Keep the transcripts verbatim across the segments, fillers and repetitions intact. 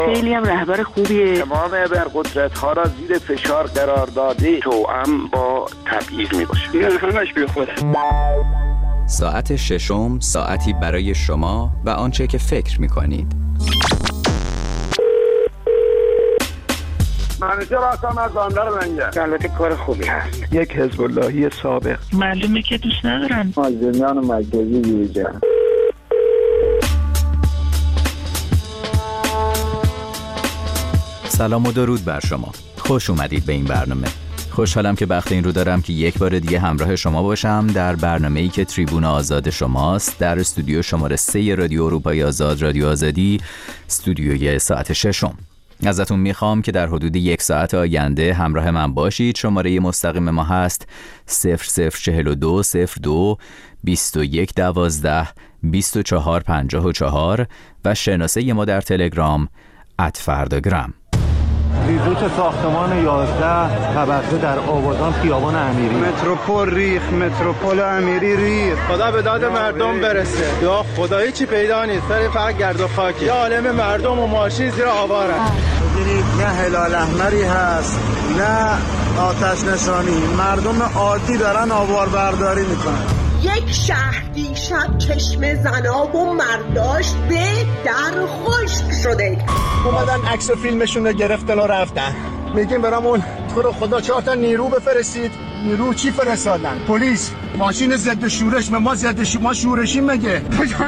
خیلی هم رهبر خوبیه. تمام ابرقدرت ها را زیر فشار قرار داده، توأم با تبعیض می باشه. این همش بی خوده. ساعت ششم، ساعتی برای شما و آنچه که فکر می کنید. منیجر هستم از بندر منگه. البته کار خوبی هست. یک حزب اللهی سابق. معلومه که دوست ندارن. مازنیان مرکزی ویژه. سلام و درود بر شما. خوش اومدید به این برنامه. خوشحالم که بخت این رو دارم که یک بار دیگه همراه شما باشم در برنامه‌ای که تریبون آزاد شماست، در استودیو شماره سه رادیو اروپای آزاد، رادیو آزادی، استودیوی ساعت ششم. ازتون میخوام که در حدود یک ساعت آینده همراه من باشید. شماره مستقیم ما هست صفر صفر چهل و دو صفر دو بیست و یک دوازده بیست و چهار پنجاه و چهار و شناسه ما در تلگرام ات فرداگرام. ریزوت ساختمان یازده طبقه در آبادان خیابان امیری. متروپول ریخ، متروپول امیری ریخ. خدا به داد مردم برسه. یا خدایی چی پیدا نیست، سر فقط گرد و خاکی. یا عالم مردم و ماشین زیر آوارن. ببینید نه هلال احمری هست، نه آتش نشانی. مردم عادی دارن آوار برداری میکنن. یک شهر دیشب چشم زناب و مرداش به در خشک شده. اومدن عکس و فیلمشون رو گرفتن و رفتن. میگیم برامون تو رو خدا چهار تا نیرو بفرستید. نیرو چی فرستادن؟ پلیس ماشین ضد شورش. به ما ضد ش... ما شورشی مگه؟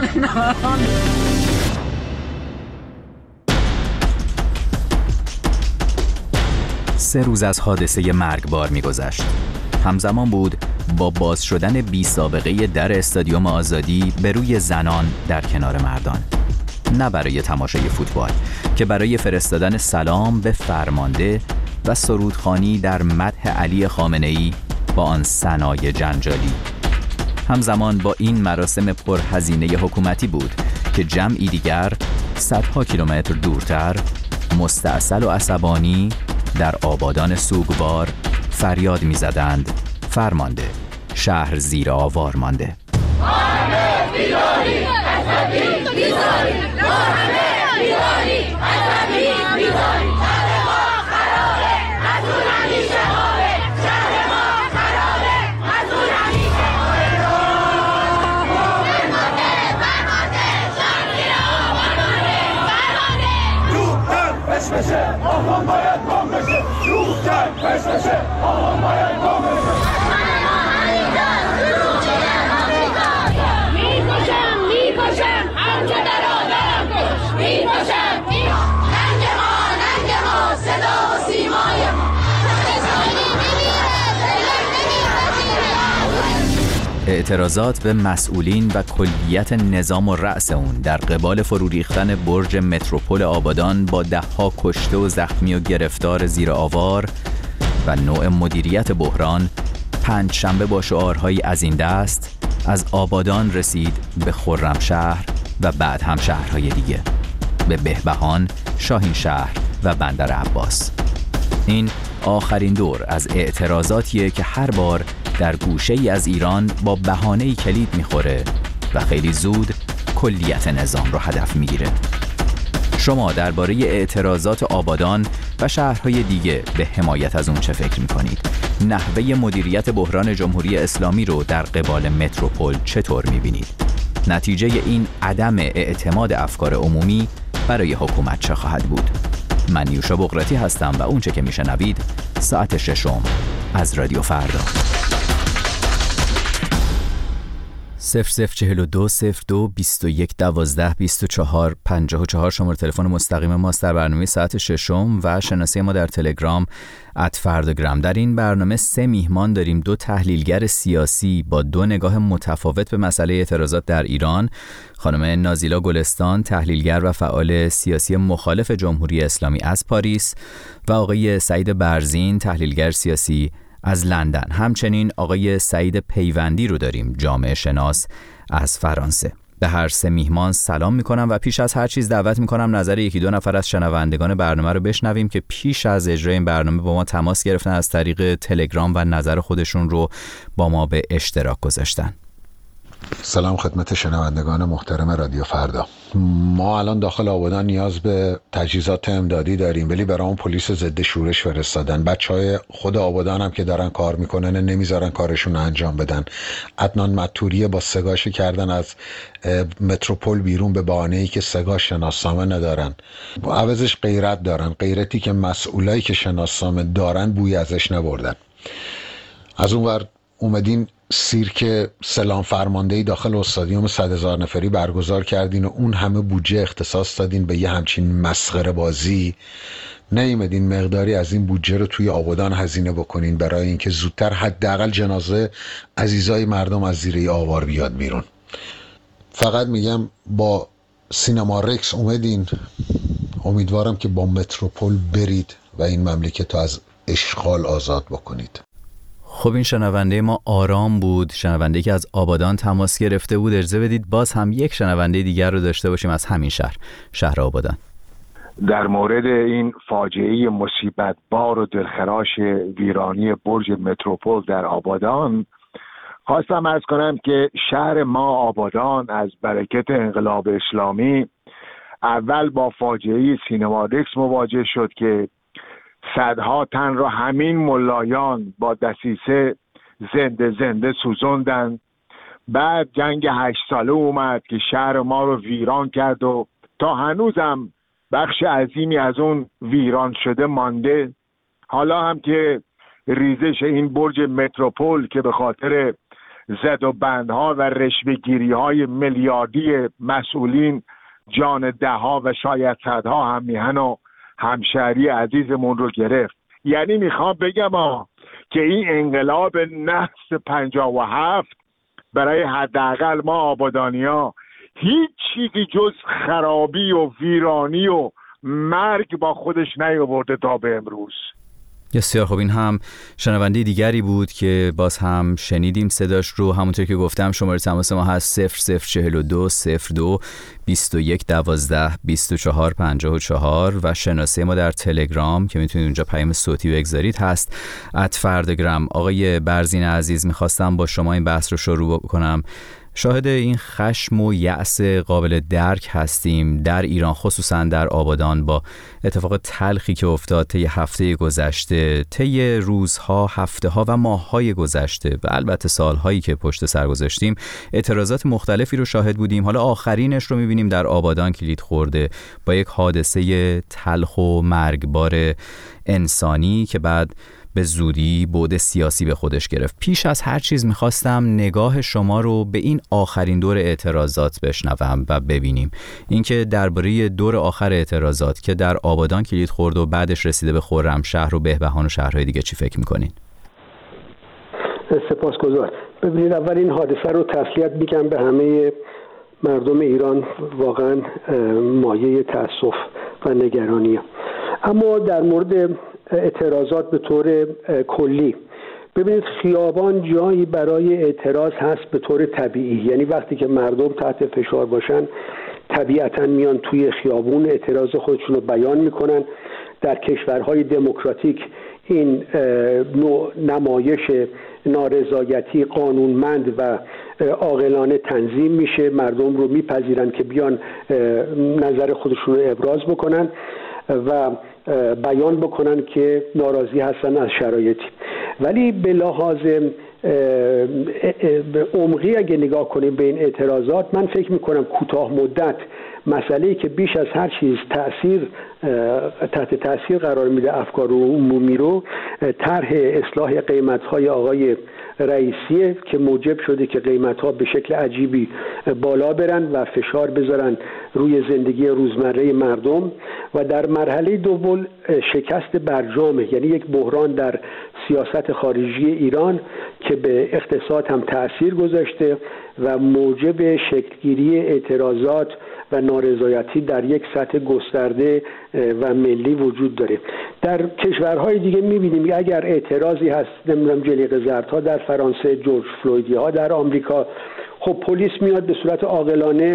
سه روز از حادثه مرگبار می‌گذشت. همزمان بود با باز شدن بی سابقه در استادیوم آزادی به روی زنان در کنار مردان. نه برای تماشای فوتبال، که برای فرستادن سلام به فرمانده و سرودخوانی در مدح علی خامنه‌ای با آن ثنای جنجالی. همزمان با این مراسم پرهزینه حکومتی بود که جمعی دیگر صدها کیلومتر دورتر مستعسل و عصبانی در آبادان سوگوار فریاد می‌زدند: فرمانده، شهر زیر آوار مانده. همه بیداری، عصبی، بیزاری، همه بیداری، عصبی، بیزاری. شهر ما خرابه، از اون همیشه خوابه. شهر ما خرابه، از اون همیشه خوابه. فرمانده، فرمانده، شهر زیر آوار مانده. فرمانده. روحتن پس بشه، آهان باید گم بشه. روحتن پس بشه، آهان باید گم بشه. اعتراضات به مسئولین و کلیت نظام و رأس اون در قبال فرو ریختن برج متروپول آبادان با ده‌ها کشته و زخمی و گرفتار زیر آوار و نوع مدیریت بحران، پنج شنبه با شعارهایی از این دست از آبادان رسید به خرمشهر و بعد هم شهرهای دیگه، به بهبهان، شاهین شهر و بندر عباس. این آخرین دور از اعتراضاتیه که هر بار در گوشه‌ای از ایران با بهانه‌ای کلید می‌خوره و خیلی زود کلیت نظام رو هدف می‌گیره. شما درباره اعتراضات آبادان و شهرهای دیگه به حمایت از اون چه فکر می‌کنید؟ نحوه مدیریت بحران جمهوری اسلامی رو در قبال متروپول چطور می‌بینید؟ نتیجه این عدم اعتماد افکار عمومی برای حکومت چه خواهد بود؟ من نیوشا بقراتی هستم و اون چه که میشنوید ساعت ششم از رادیو فردا. صفر صفر چهل و دو صفر دو بیست و یک دوازده بیست و چهار پنجاه و چهار شماره تلفن مستقیم ماست در برنامه ساعت ششم و شناسه ما در تلگرام ات فرداگرام. در این برنامه سه میهمان داریم، دو تحلیلگر سیاسی با دو نگاه متفاوت به مسئله اعتراضات در ایران. خانم نازیلا گلستان، تحلیلگر و فعال سیاسی مخالف جمهوری اسلامی از پاریس، و آقای سعید برزین، تحلیلگر سیاسی از لندن. همچنین آقای سعید پیوندی رو داریم، جامعه شناس از فرانسه. به هر سه میهمان سلام میکنم و پیش از هر چیز دعوت میکنم نظر یکی دو نفر از شنوندگان برنامه رو بشنویم که پیش از اجرای این برنامه با ما تماس گرفتن از طریق تلگرام و نظر خودشون رو با ما به اشتراک گذاشتن. سلام خدمت شنوندگان محترم رادیو فردا. ما الان داخل آبادان نیاز به تجهیزات امدادی داریم، ولی برای اون پلیس ضد شورش فرستادن. بچهای خود آبادان هم که دارن کار میکنن نمیذارن کارشون انجام بدن. عدنان مطوری با سگاش کردن از متروپول بیرون به بهانه‌ای که سگا شناسنامه ندارن. عوضش غیرت دارن، غیرتی که مسئولایی که شناسنامه دارن بوی ازش نبردن. از اون ور اومدین سیرک سلام فرماندهی داخل استادیوم صد هزار نفری برگزار کردین و اون همه بودجه اختصاص دادین به یه همچین مسخره بازی. نیومدین مقداری از این بودجه رو توی آبادان هزینه بکنین برای اینکه زودتر حداقل جنازه عزیزای مردم از زیر آوار بیاد بیرون. فقط میگم با سینما رکس اومدین، امیدوارم که با متروپول برید و این مملکت رو از اشغال آزاد بکنید. خب این شنونده ما آرام بود، شنونده که از آبادان تماس گرفته بود. اجازه بدید باز هم یک شنونده دیگر رو داشته باشیم از همین شهر، شهر آبادان. در مورد این فاجعه مصیبت بار و دلخراش ویرانی برج متروپول در آبادان خواستم عرض کنم که شهر ما آبادان از برکت انقلاب اسلامی اول با فاجعه سینما رکس مواجه شد که صدها تن را همین ملایان با دسیسه زنده زنده سوزوندن. بعد جنگ هشت ساله اومد که شهر ما رو ویران کرد و تا هنوزم بخش عظیمی از اون ویران شده مانده. حالا هم که ریزش این برج متروپول که به خاطر زد و بندها و رشوه‌گیری های میلیاردی مسئولین جان دهها و شاید صدها هم میهن و همشهری عزیزمون رو گرفت. یعنی میخوام بگم آه که این انقلاب نحس پنجاه و هفت برای حداقل ما آبادانیا هیچ چیزی جز خرابی و ویرانی و مرگ با خودش نیاورده تا به امروز. بسیار خب، این هم شنونده دیگری بود که باز هم شنیدیم صداش رو. همونطور که گفتم شماره تماس ما هست صفر صفر چهل و دو صفر دو بیست و یک دوازده بیست و چهار پنجاه و چهار و شناسه ما در تلگرام که میتونید اونجا پیام صوتی بگذارید هست ات فردگرام. آقای برزین عزیز، میخواستم با شما این بحث رو شروع کنم. شاهد این خشم و یأس قابل درک هستیم در ایران، خصوصا در آبادان، با اتفاق تلخی که افتاد طی هفته گذشته، طی روزها، هفته‌ها و ماه‌های گذشته و البته سال‌هایی که پشت سر گذاشتیم. اعتراضات مختلفی رو شاهد بودیم. حالا آخرینش رو می‌بینیم در آبادان کلید خورده با یک حادثه تلخ و مرگبار انسانی که بعد به زودی بعد سیاسی به خودش گرفت. پیش از هر چیز میخواستم نگاه شما رو به این آخرین دور اعتراضات بشنوم و ببینیم اینکه درباره دور آخر اعتراضات که در آبادان کلید خورد و بعدش رسیده به خرمشهر و بهبهان و شهرهای دیگه چی فکر میکنین؟ سپاسگزار. ببینید، اول این حادثه رو تسلیت میگم به همه مردم ایران، واقعا مایه تأسف و نگرانیه. اما در مورد اعتراضات به طور کلی، ببینید خیابان جایی برای اعتراض هست به طور طبیعی. یعنی وقتی که مردم تحت فشار باشن طبیعتا میان توی خیابون اعتراض خودشون رو بیان میکنن. در کشورهای دموکراتیک این نوع نمایش نارضایتی قانونمند و عاقلانه تنظیم میشه، مردم رو میپذیرن که بیان نظر خودشون رو ابراز بکنن و بیان بکنن که ناراضی هستن از شرایطی. ولی به لحاظ عمقی اگه نگاه کنیم به این اعتراضات، من فکر میکنم کوتاه مدت مسئله‌ای که بیش از هر چیز تأثیر تحت تأثیر قرار میده افکار عمومی رو، طرح اصلاح قیمت‌های آقای رئیسیه که موجب شده که قیمت‌ها به شکل عجیبی بالا برن و فشار بذارن روی زندگی روزمره مردم. و در مرحله دوم شکست برجامه، یعنی یک بحران در سیاست خارجی ایران که به اقتصاد هم تأثیر گذاشته و موجب شکلگیری اعتراضات و نارضایتی در یک سطح گسترده و ملی وجود داره. در کشورهای دیگه می‌بینیم اگر اعتراضی هست، نمیدونم جلیقه زردها در فرانسه، جورج فلویدی ها در آمریکا، خب پلیس میاد به صورت عاقلانه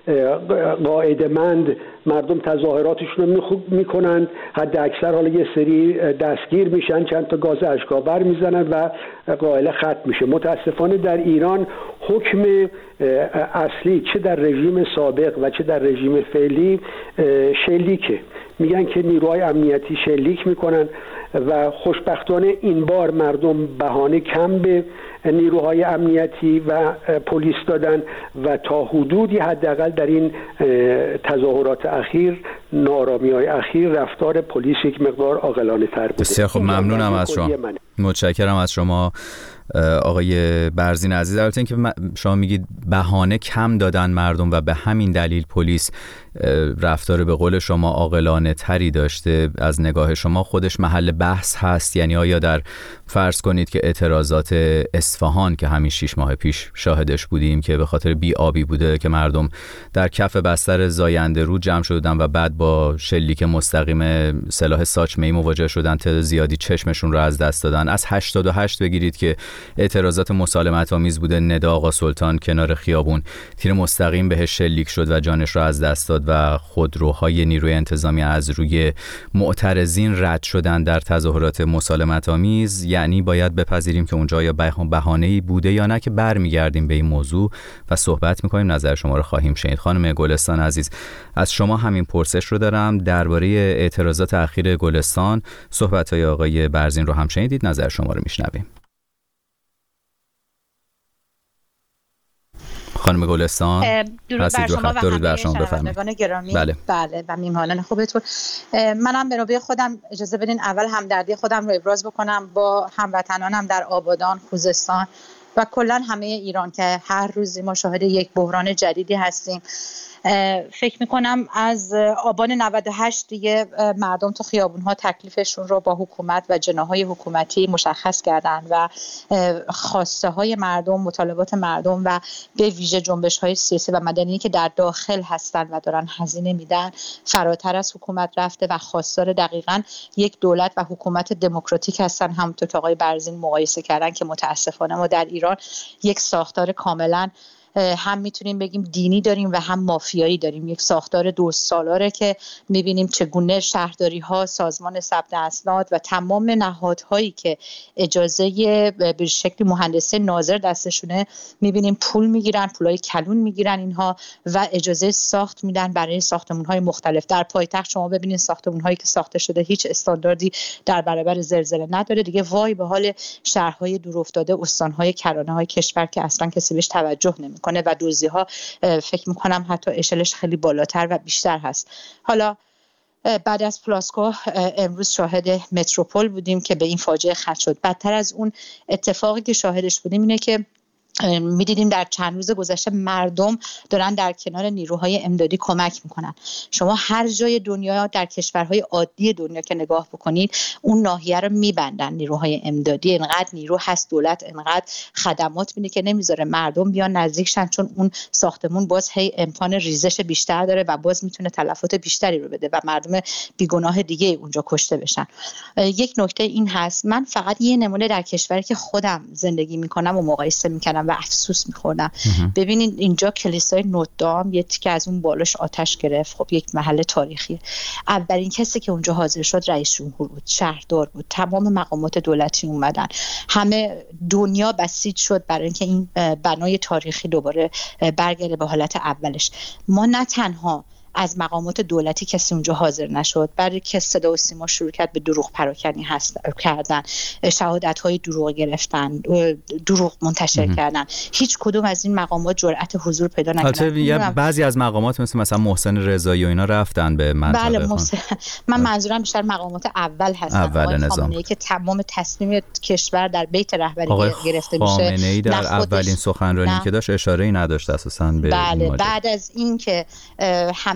قاعده‌مند مردم تظاهراتشون رو میکنند، حد اکثر حالا یه سری دستگیر میشن، چند تا گاز اشک‌آور میزنن و قائله ختم میشه. متاسفانه در ایران حکم اصلی چه در رژیم سابق و چه در رژیم فعلی شلیکه. میگن که نیروهای امنیتی شلیک میکنن و خوشبختانه این بار مردم بهانه کم به نیروهای امنیتی و پلیس دادن و تا حدودی حداقل در این تظاهرات اخیر، نارامی‌های اخیر، رفتار پلیس یک مقدار عاقلانه تر بوده. بسیار خب، ممنونم از شما. متشکرم از شما آقای برزین عزیز. البته اینکه شما میگید بهانه کم دادن مردم و به همین دلیل پلیس رفتار به قول شما عاقلانه تری داشته، از نگاه شما خودش محل بحث هست؟ یعنی آیا در فرض کنید که اعتراضات اصفهان که همین شش ماه پیش شاهدش بودیم که به خاطر بی‌آبی بوده که مردم در کف بستر زاینده رود جمع شدن و بعد با شلیک مستقیم سلاح ساچمه‌ای مواجه شدن، تعداد زیادی چشمشون رو از دست دادن. از هشتاد و هشت بگیرید که اعتراضات مسالمت آمیز بوده، ندا آقا سلطان کنار خیابون تیر مستقیم بهش شلیک شد و جانش رو از دست داد و خودروهای نیروی انتظامی از روی معترضین رد شدن در تظاهرات مسالمت آمیز. یعنی باید بپذیریم که اونجا یا بهانه‌ای بوده یا نه، که برمیگردیم به این موضوع و صحبت می‌کنیم. نظر شما رو خواهیم شنید. خانم گلستان عزیز، از شما همین پرسش رو دارم درباره اعتراضات اخیر گلستان. صحبت‌های آقای برزین رو هم شنیدید، نظر شما رو میشنویم. خانم گلستان، درود بر شما و درود بر شما، شنوندگان گرامی. بله. بله و میهمانان خوبتون. منم به نوبه خودم اجازه بدین اول همدردی خودم رو ابراز بکنم با هموطنانم در آبادان، خوزستان و کلا همه ایران که هر روزی ما شاهد یک بحران جدیدی هستیم. فکر میکنم از آبان نود و هشت دیگه مردم تو خیابونها تکلیفشون رو با حکومت و جناحهای حکومتی مشخص کردن و خواسته های مردم، مطالبات مردم و به ویژه جنبش های سیاسی و مدنی که در داخل هستن و دارن هزینه میدن فراتر از حکومت رفته و خواستار دقیقاً یک دولت و حکومت دموکراتیک هستن. همونطور که آقای برزین مقایسه کردن که متاسفانه ما در ایران یک ساختار کاملاً هم میتونیم بگیم دینی داریم و هم مافیایی داریم. یک ساختار دو سالاره که میبینیم چگونه شهرداری ها، سازمان ثبت اسناد و تمام نهادهایی که اجازه به شکل مهندسی ناظر دستشونه میبینیم پول میگیرن، پولای کلون میگیرن اینها و اجازه ساخت میدن برای ساختمون های مختلف. در پایتخت شما ببینید ساختمون هایی که ساخته شده هیچ استانداردی در برابر زلزله نداره. دیگه وای به حال شهرهای دورافتاده، استانهای کرانه های کشور که اصلا کسی بهش توجه نمیکنه کنه و دوزی ها فکر میکنم حتی اشلش خیلی بالاتر و بیشتر هست. حالا بعد از پلاسکو امروز شاهد متروپول بودیم که به این فاجعه ختم شد. بدتر از اون اتفاقی که شاهدش بودیم اینه که میدیدیم در چند روز گذشته مردم دارن در کنار نیروهای امدادی کمک میکنن. شما هر جای دنیا در کشورهای عادی دنیا که نگاه بکنید اون ناحیه رو میبندن نیروهای امدادی. اینقدر نیرو هست، دولت اینقدر خدمات میده که نمیذاره مردم بیان نزدیکشن، چون اون ساختمون باز هی امکان ریزش بیشتر داره و باز میتونه تلفات بیشتری رو بده و مردم بیگناه دیگه اونجا کشته بشن. یک نکته این هست، من فقط یه نمونه در کشوری که خودم زندگی میکنم و مقایسه میکنم و افسوس میخوردم. ببینید اینجا کلیسای نوتردام یه تیکه از اون بالاش آتش گرفت. خب یک محل تاریخی. اولین کسی که اونجا حاضر شد رئیس جمهور بود، شهردار بود، تمام مقامات دولتی اومدن، همه دنیا بسیج شد برای اینکه این بنای تاریخی دوباره برگرده به حالت اولش. ما نه تنها از مقامات دولتی کسی اونجا حاضر نشد، برای که صدا و سیما شروع کرد به دروغ پراکنی هست کردن، شهادت‌های دروغ گرفتن، دروغ منتشر م. کردن. هیچ کدوم از این مقامات جرأت حضور پیدا نکردن. بعضی از مقامات مثل مثلا محسن رضایی و اینا رفتن به منطقه. بله محسن. من منظورم بیشتر مقامات اول هستن. اول نظام که تمام تصمیم کشور در بیت رهبری گرفته میشه. خامنه‌ای در اولین سخنرانی که داشت اشاره‌ای نداشت اساساً به بله بعد از این که همه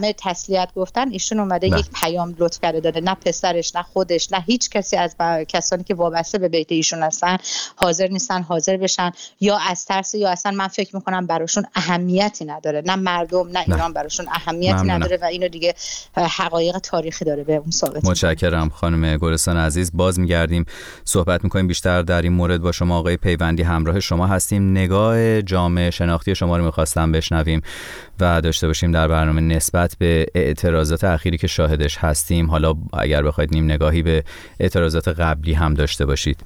کلمه تسلیت گفتن، ایشون اومده بله. یک پیام لطف کرده داده، نه پسرش نه خودش نه هیچ کسی از کسانی که وابسته به بیت ایشون هستن حاضر نیستن حاضر بشن، یا از ترس یا اصلا من فکر میکنم براشون اهمیتی نداره، نه مردم نه ایران براشون اهمیتی ممنونم. نداره و اینو دیگه حقایق تاریخی داره به اون ثابت. متشکرم خانم گلستان عزیز. باز میگردیم صحبت میکنیم بیشتر در این مورد با شما آقای پیوندی، همراه شما هستیم. نگاه جامعه شناختی شما رو میخواستم بشنویم و داشته باشیم در برنامه نسبت به اعتراضات اخیری که شاهدش هستیم. حالا اگر بخواید نیم نگاهی به اعتراضات قبلی هم داشته باشید.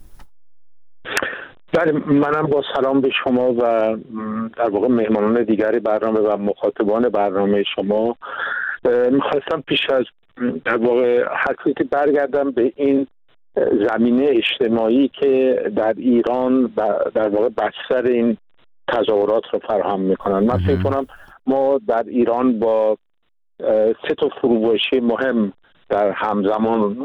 بله، منم با سلام به شما و در واقع مهمانان دیگری برنامه و مخاطبان برنامه شما، میخواستم پیش از در واقع حرکتی برگردم به این زمینه اجتماعی که در ایران در واقع بستر این تظاهرات رو فراهم میکنن. من فکر کنم ما در ایران با سه تا فروپاشی مهم در همزمان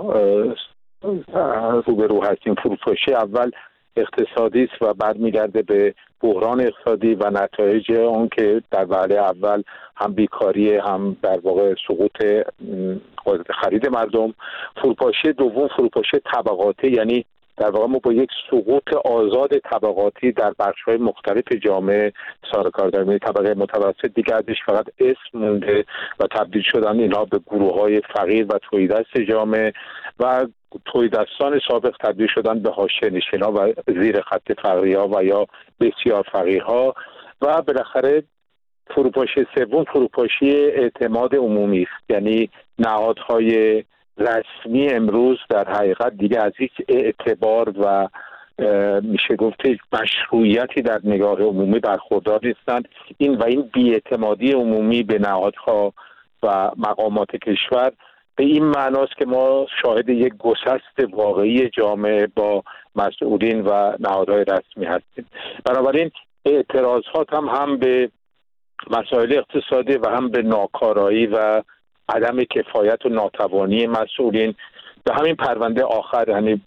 روبرو هستیم. فروپاشی اول اقتصادی است و برمیگرده به بحران اقتصادی و نتایج اون که در وهله اول هم بیکاری هم در واقع سقوط قدرت خرید مردم. فروپاشی دوم فروپاشی طبقاتی، یعنی در واقع ما با یک سقوط آزاد طبقاتی در بخش‌های مختلف جامعه سر کار داریم. طبقه متوسط دیگه ازش فقط اسم مونده و تبدیل شدن اینها به گروه‌های فقیر و تویدست جامعه و تویدستان سابق تبدیل شدن به حاشیه‌نشین‌ها و زیر خط فقیرها و یا بسیار فقیرها. و بالاخره فروپاشی سوم فروپاشی اعتماد عمومی است، یعنی نهادهای رسمی امروز در حقیقت دیگه از هیچ اعتبار و میشه گفت مشروعیتی در نگاه عمومی برخوردار نیستند. این و این بی‌اعتمادی عمومی به نهادها و مقامات کشور به این معناست که ما شاهد یک گسست واقعی جامعه با مسئولین و نهادهای رسمی هستیم. بنابراین اعتراضات هم هم به مسائل اقتصادی و هم به ناکارایی و عدم کفایت و ناتوانی مسئولین. به همین پرونده آخر، یعنی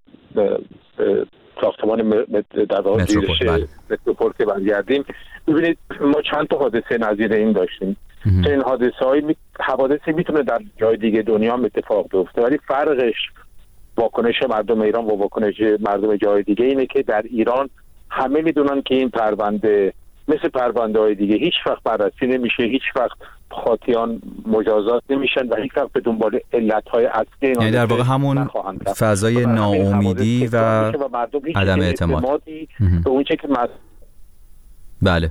ساختمان در واقع زیرش متروپول که برگردیم، ببینید ما چند تا حادثه نظیر این داشتیم. این حادثه های حوادثی میتونه در جای دیگه دنیا هم اتفاق بیفته، ولی فرقش واکنش مردم ایران و واکنش مردم جای دیگه اینه که در ایران همه میدونن که این پرونده مثل پرونده های دیگه هیچ وقت بررسی نمیشه، هیچ وقت خاطیان مجازات نمیشن و هیچ وقت به دنبال علتهای اصلی این یعنی در واقع همون فضای ناامیدی و عدم اعتماد به اون چه که مد... بله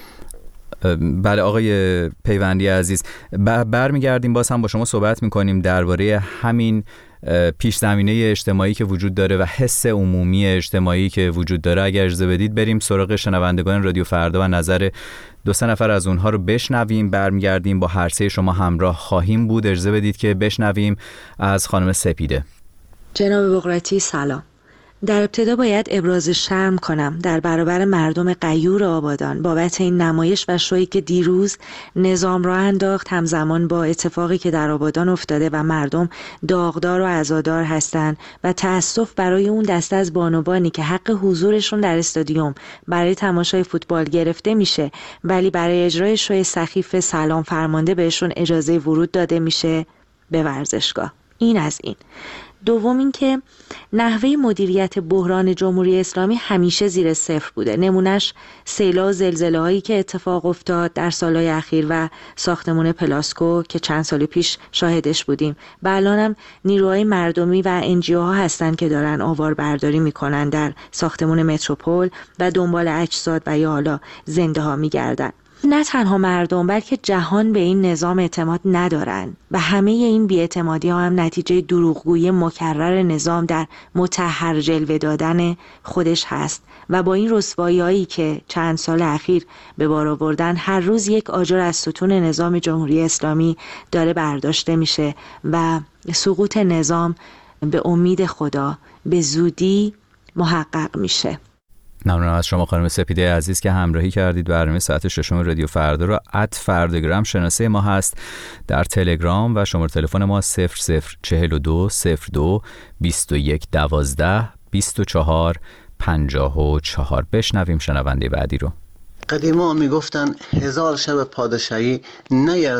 بله آقای پیوندی عزیز، برمیگردیم باز هم با شما صحبت میکنیم درباره همین پیش زمینه اجتماعی که وجود داره و حس عمومی اجتماعی که وجود داره. اگر اجازه بدید بریم سراغ شنوندگان رادیو فردا و نظر دو سه نفر از اونها رو بشنویم. برمیگردیم با هر سه شما همراه خواهیم بود. اجازه بدید که بشنویم از خانم سپیده. جناب بقراتی سلام. در ابتدا باید ابراز شرم کنم در برابر مردم غیور آبادان بابت این نمایش و شویی که دیروز نظام را انداخت همزمان با اتفاقی که در آبادان افتاده و مردم داغدار و عزادار هستند و تأسف برای اون دسته از بانوانی که حق حضورشون در استادیوم برای تماشای فوتبال گرفته میشه ولی برای اجرای شوی سخیف سلام فرمانده بهشون اجازه ورود داده میشه به ورزشگاه. این از این. دوم این که نحوه مدیریت بحران جمهوری اسلامی همیشه زیر صفر بوده. نمونش سیل‌ها و زلزله هایی که اتفاق افتاد در سالهای اخیر و ساختمان پلاسکو که چند سال پیش شاهدش بودیم. و الانم نیروهای مردمی و انجیو ها هستن که دارن آوار برداری میکنن در ساختمان متروپول و دنبال اجساد و یا حالا زنده ها میگردن. نه تنها مردم بلکه جهان به این نظام اعتماد ندارن و همه این بی‌اعتمادی ها هم نتیجه دروغگویی مکرر نظام در مطهر جلوه دادن خودش هست و با این رسوایی‌هایی که چند سال اخیر به بار آوردن هر روز یک آجر از ستون نظام جمهوری اسلامی داره برداشته میشه و سقوط نظام به امید خدا به زودی محقق میشه. ممنونم از شما خانم سپیده عزیز که همراهی کردید. برنامه ساعت ششم رادیو فردا رو ات فرداگرام شناسه ما هست در تلگرام و شماره تلفن ما صفر صفر چهل و دو صفر دو بیست و یک دوازده بیست و چهار پنجاه و چهار. بشنویم شنونده بعدی رو. قدیما میگفتن هزار شب پادشاهی نیرزد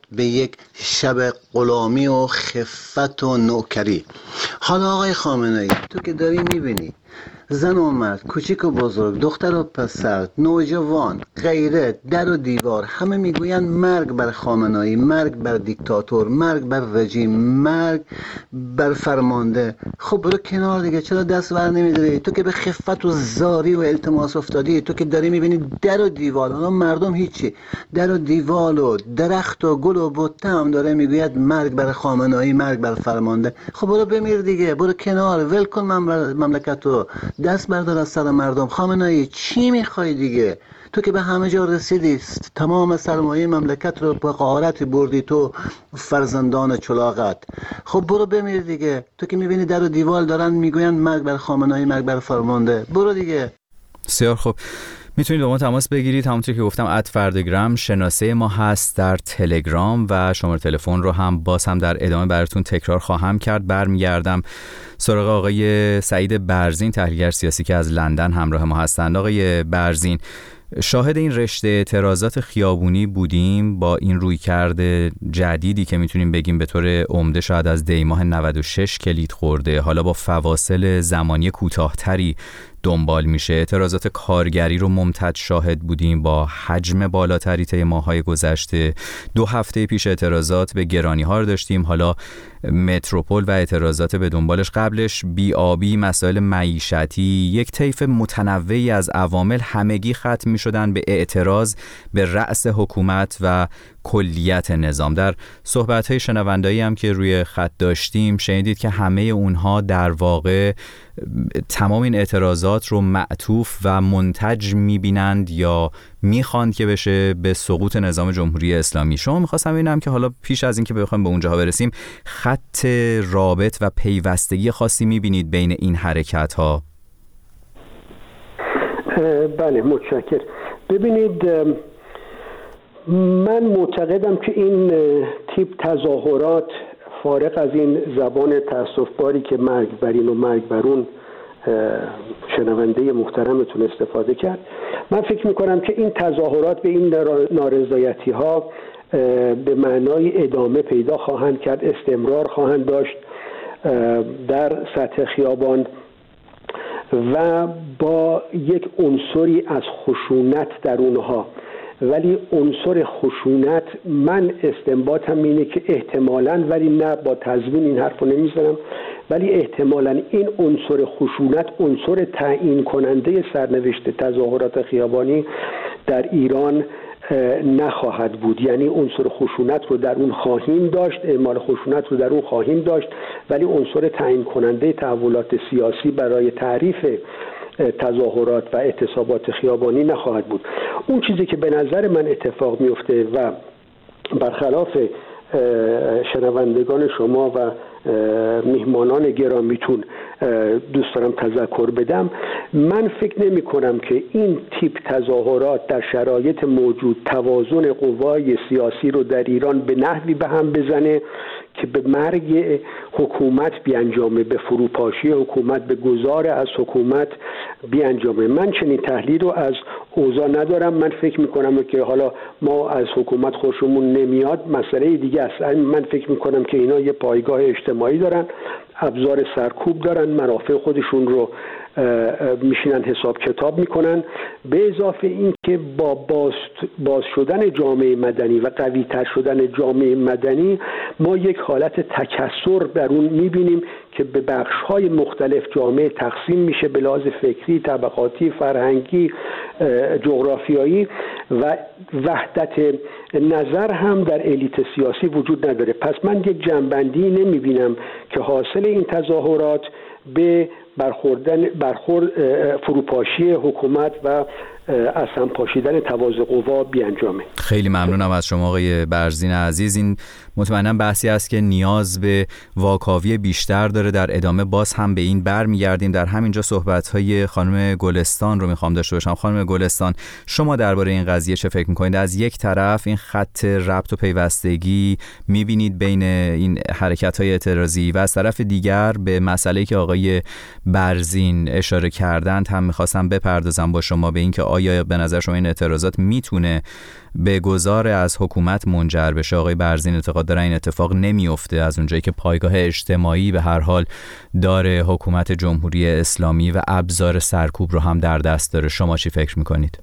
به یک شب غلامی و خفت و نوکری. حالا آقای خامنه‌ای، تو که داری میبینی زن و مرد، کوچیک و بزرگ، دختر و پسر، نوجوان، غیره، در و دیوار، همه میگوین مرگ بر خامنه‌ای، مرگ بر دیکتاتور، مرگ بر رژیم، مرگ بر فرمانده. خب برو کنار دیگه، چرا دست ور نمیداری؟ تو که به خفت و زاری و التماس افتادی، تو که داری میبینی در و دیوار، حالا مردم هیچی، در و دیوار و درخت و گل و بوته هم داره میگوید مرگ بر خامنه‌ای، مرگ بر فرمانده. خب برو بمیر دیگه، برو کنار، ول کن مملکت رو، دست بردار از سر مردم. خامنه‌ای چی میخوای دیگه؟ تو که به همه جا رسیدی، تمام سرمایه مملکت رو به غارت بردی، تو فرزندان چلاقت. خب برو بمیر دیگه، تو که میبینی در و دیوار دارن میگوین مرگ بر خامنه‌ای، مرگ بر فرمانده، برو دیگه. بسیار خب، میتونید با ما تماس بگیرید، همونطور که گفتم ات فردگرام شناسه ما هست در تلگرام و شماره تلفن رو هم باز هم در ادامه براتون تکرار خواهم کرد. برمیگردم سراغ آقای سعید برزین، تحلیلگر سیاسی که از لندن همراه ما هستند. آقای برزین، شاهد این رشته اعتراضات خیابونی بودیم با این رویکرد جدیدی که میتونیم بگیم به طور عمده شاید از دی ماه نود و شش کلید خورده، حالا با فواصل زمانی کوتاه‌تری دنبال میشه. اعتراضات کارگری رو ممتد شاهد بودیم با حجم بالاتری طی ماه‌های گذشته. دو هفته پیش اعتراضات به گرانی‌ها رو داشتیم، حالا متروپول و اعتراضات به دنبالش، قبلش بی‌آبی، مسائل معیشتی، یک طیف متنوعی از عوامل همگی ختم می‌شدن به اعتراض به رأس حکومت و کلیت نظام. در صحبت‌های شنوندایی هم که روی خط داشتیم شنیدید که همه اونها در واقع تمام این اعتراضات رو معطوف و منتج می‌بینند یا میخواند که بشه به سقوط نظام جمهوری اسلامی. شما میخواستم ببینم که حالا پیش از این که بخوایم به اونجاها برسیم، خط رابط و پیوستگی خاصی میبینید بین این حرکت ها؟ بله، متشکر. ببینید، من معتقدم که این تیپ تظاهرات، فارغ از این زبان تأسف‌باری که مرگ بر این و مرگ بر اون شنونده محترمتون استفاده کرد، من فکر میکنم که این تظاهرات به این نارضایتی ها به معنای ادامه پیدا خواهند کرد، استمرار خواهند داشت در سطح خیابان و با یک عنصری از خشونت در اونها. ولی عنصر خشونت، من استنباطم اینه که احتمالاً، ولی نه با تضمین این حرفو نمیزنم، ولی احتمالاً این عنصر خشونت عنصر تعیین کننده سرنوشت تظاهرات خیابانی در ایران نخواهد بود. یعنی عنصر خشونت رو در اون خواهیم داشت، اعمال خشونت رو در اون خواهیم داشت، ولی عنصر تعیین کننده تحولات سیاسی برای تعریف تظاهرات و اعتصابات خیابانی نخواهد بود. اون چیزی که به نظر من اتفاق میفته و برخلاف شنوندگان شما و میهمانان گرامیتون دوست دارم تذکر بدم، من فکر نمی کنم که این تیپ تظاهرات در شرایط موجود توازن قوای سیاسی رو در ایران به نحوی به هم بزنه که به مرگ حکومت بیانجامه، به فروپاشی حکومت، به گذار از حکومت بیانجامه. من چنین تحلیل رو از اوضاع ندارم. من فکر میکنم که حالا ما از حکومت خوشمون نمیاد، مسئله دیگه است. من فکر میکنم که اینا یه پایگاه اجتماعی دارن، ابزار سرکوب دارن، منافع خودشون رو میشینن حساب کتاب میکنن. به اضافه این که با باز, باز شدن جامعه مدنی و قوی تر شدن جامعه مدنی ما یک حالت تکثر در اون میبینیم که به بخش‌های مختلف جامعه تقسیم میشه به لحاظ فکری، طبقاتی، فرهنگی، جغرافیایی و وحدت نظر هم در الیت سیاسی وجود نداره. پس من یک جنبندی نمیبینم که حاصل این تظاهرات به برخوردن برخورد فروپاشی حکومت و از هم پاشیدن تواضع قوا بیانجامه. خیلی ممنونم از شما آقای برزین عزیز. این مطمئنا بحثی است که نیاز به واکاوی بیشتر داره. در ادامه باز هم به این برمیگردیم. در همینجا صحبت‌های خانم گلستان رو میخوام داشته باشم. خانم گلستان، شما درباره این قضیه چه فکر می‌کنید؟ از یک طرف این خط ربط و پیوستگی می‌بینید بین این حرکت‌های اعتراضی و از طرف دیگر به مسئله‌ای که آقای آقای برزین اشاره کردند هم میخواستم بپردازم با شما به اینکه آیا به نظر شما این اعتراضات میتونه به گذار از حکومت منجر بشه؟ آقای برزین اعتقاد دارن این اتفاق نمیفته از اونجایی که پایگاه اجتماعی به هر حال داره حکومت جمهوری اسلامی و ابزار سرکوب رو هم در دست داره. شما چی فکر میکنید؟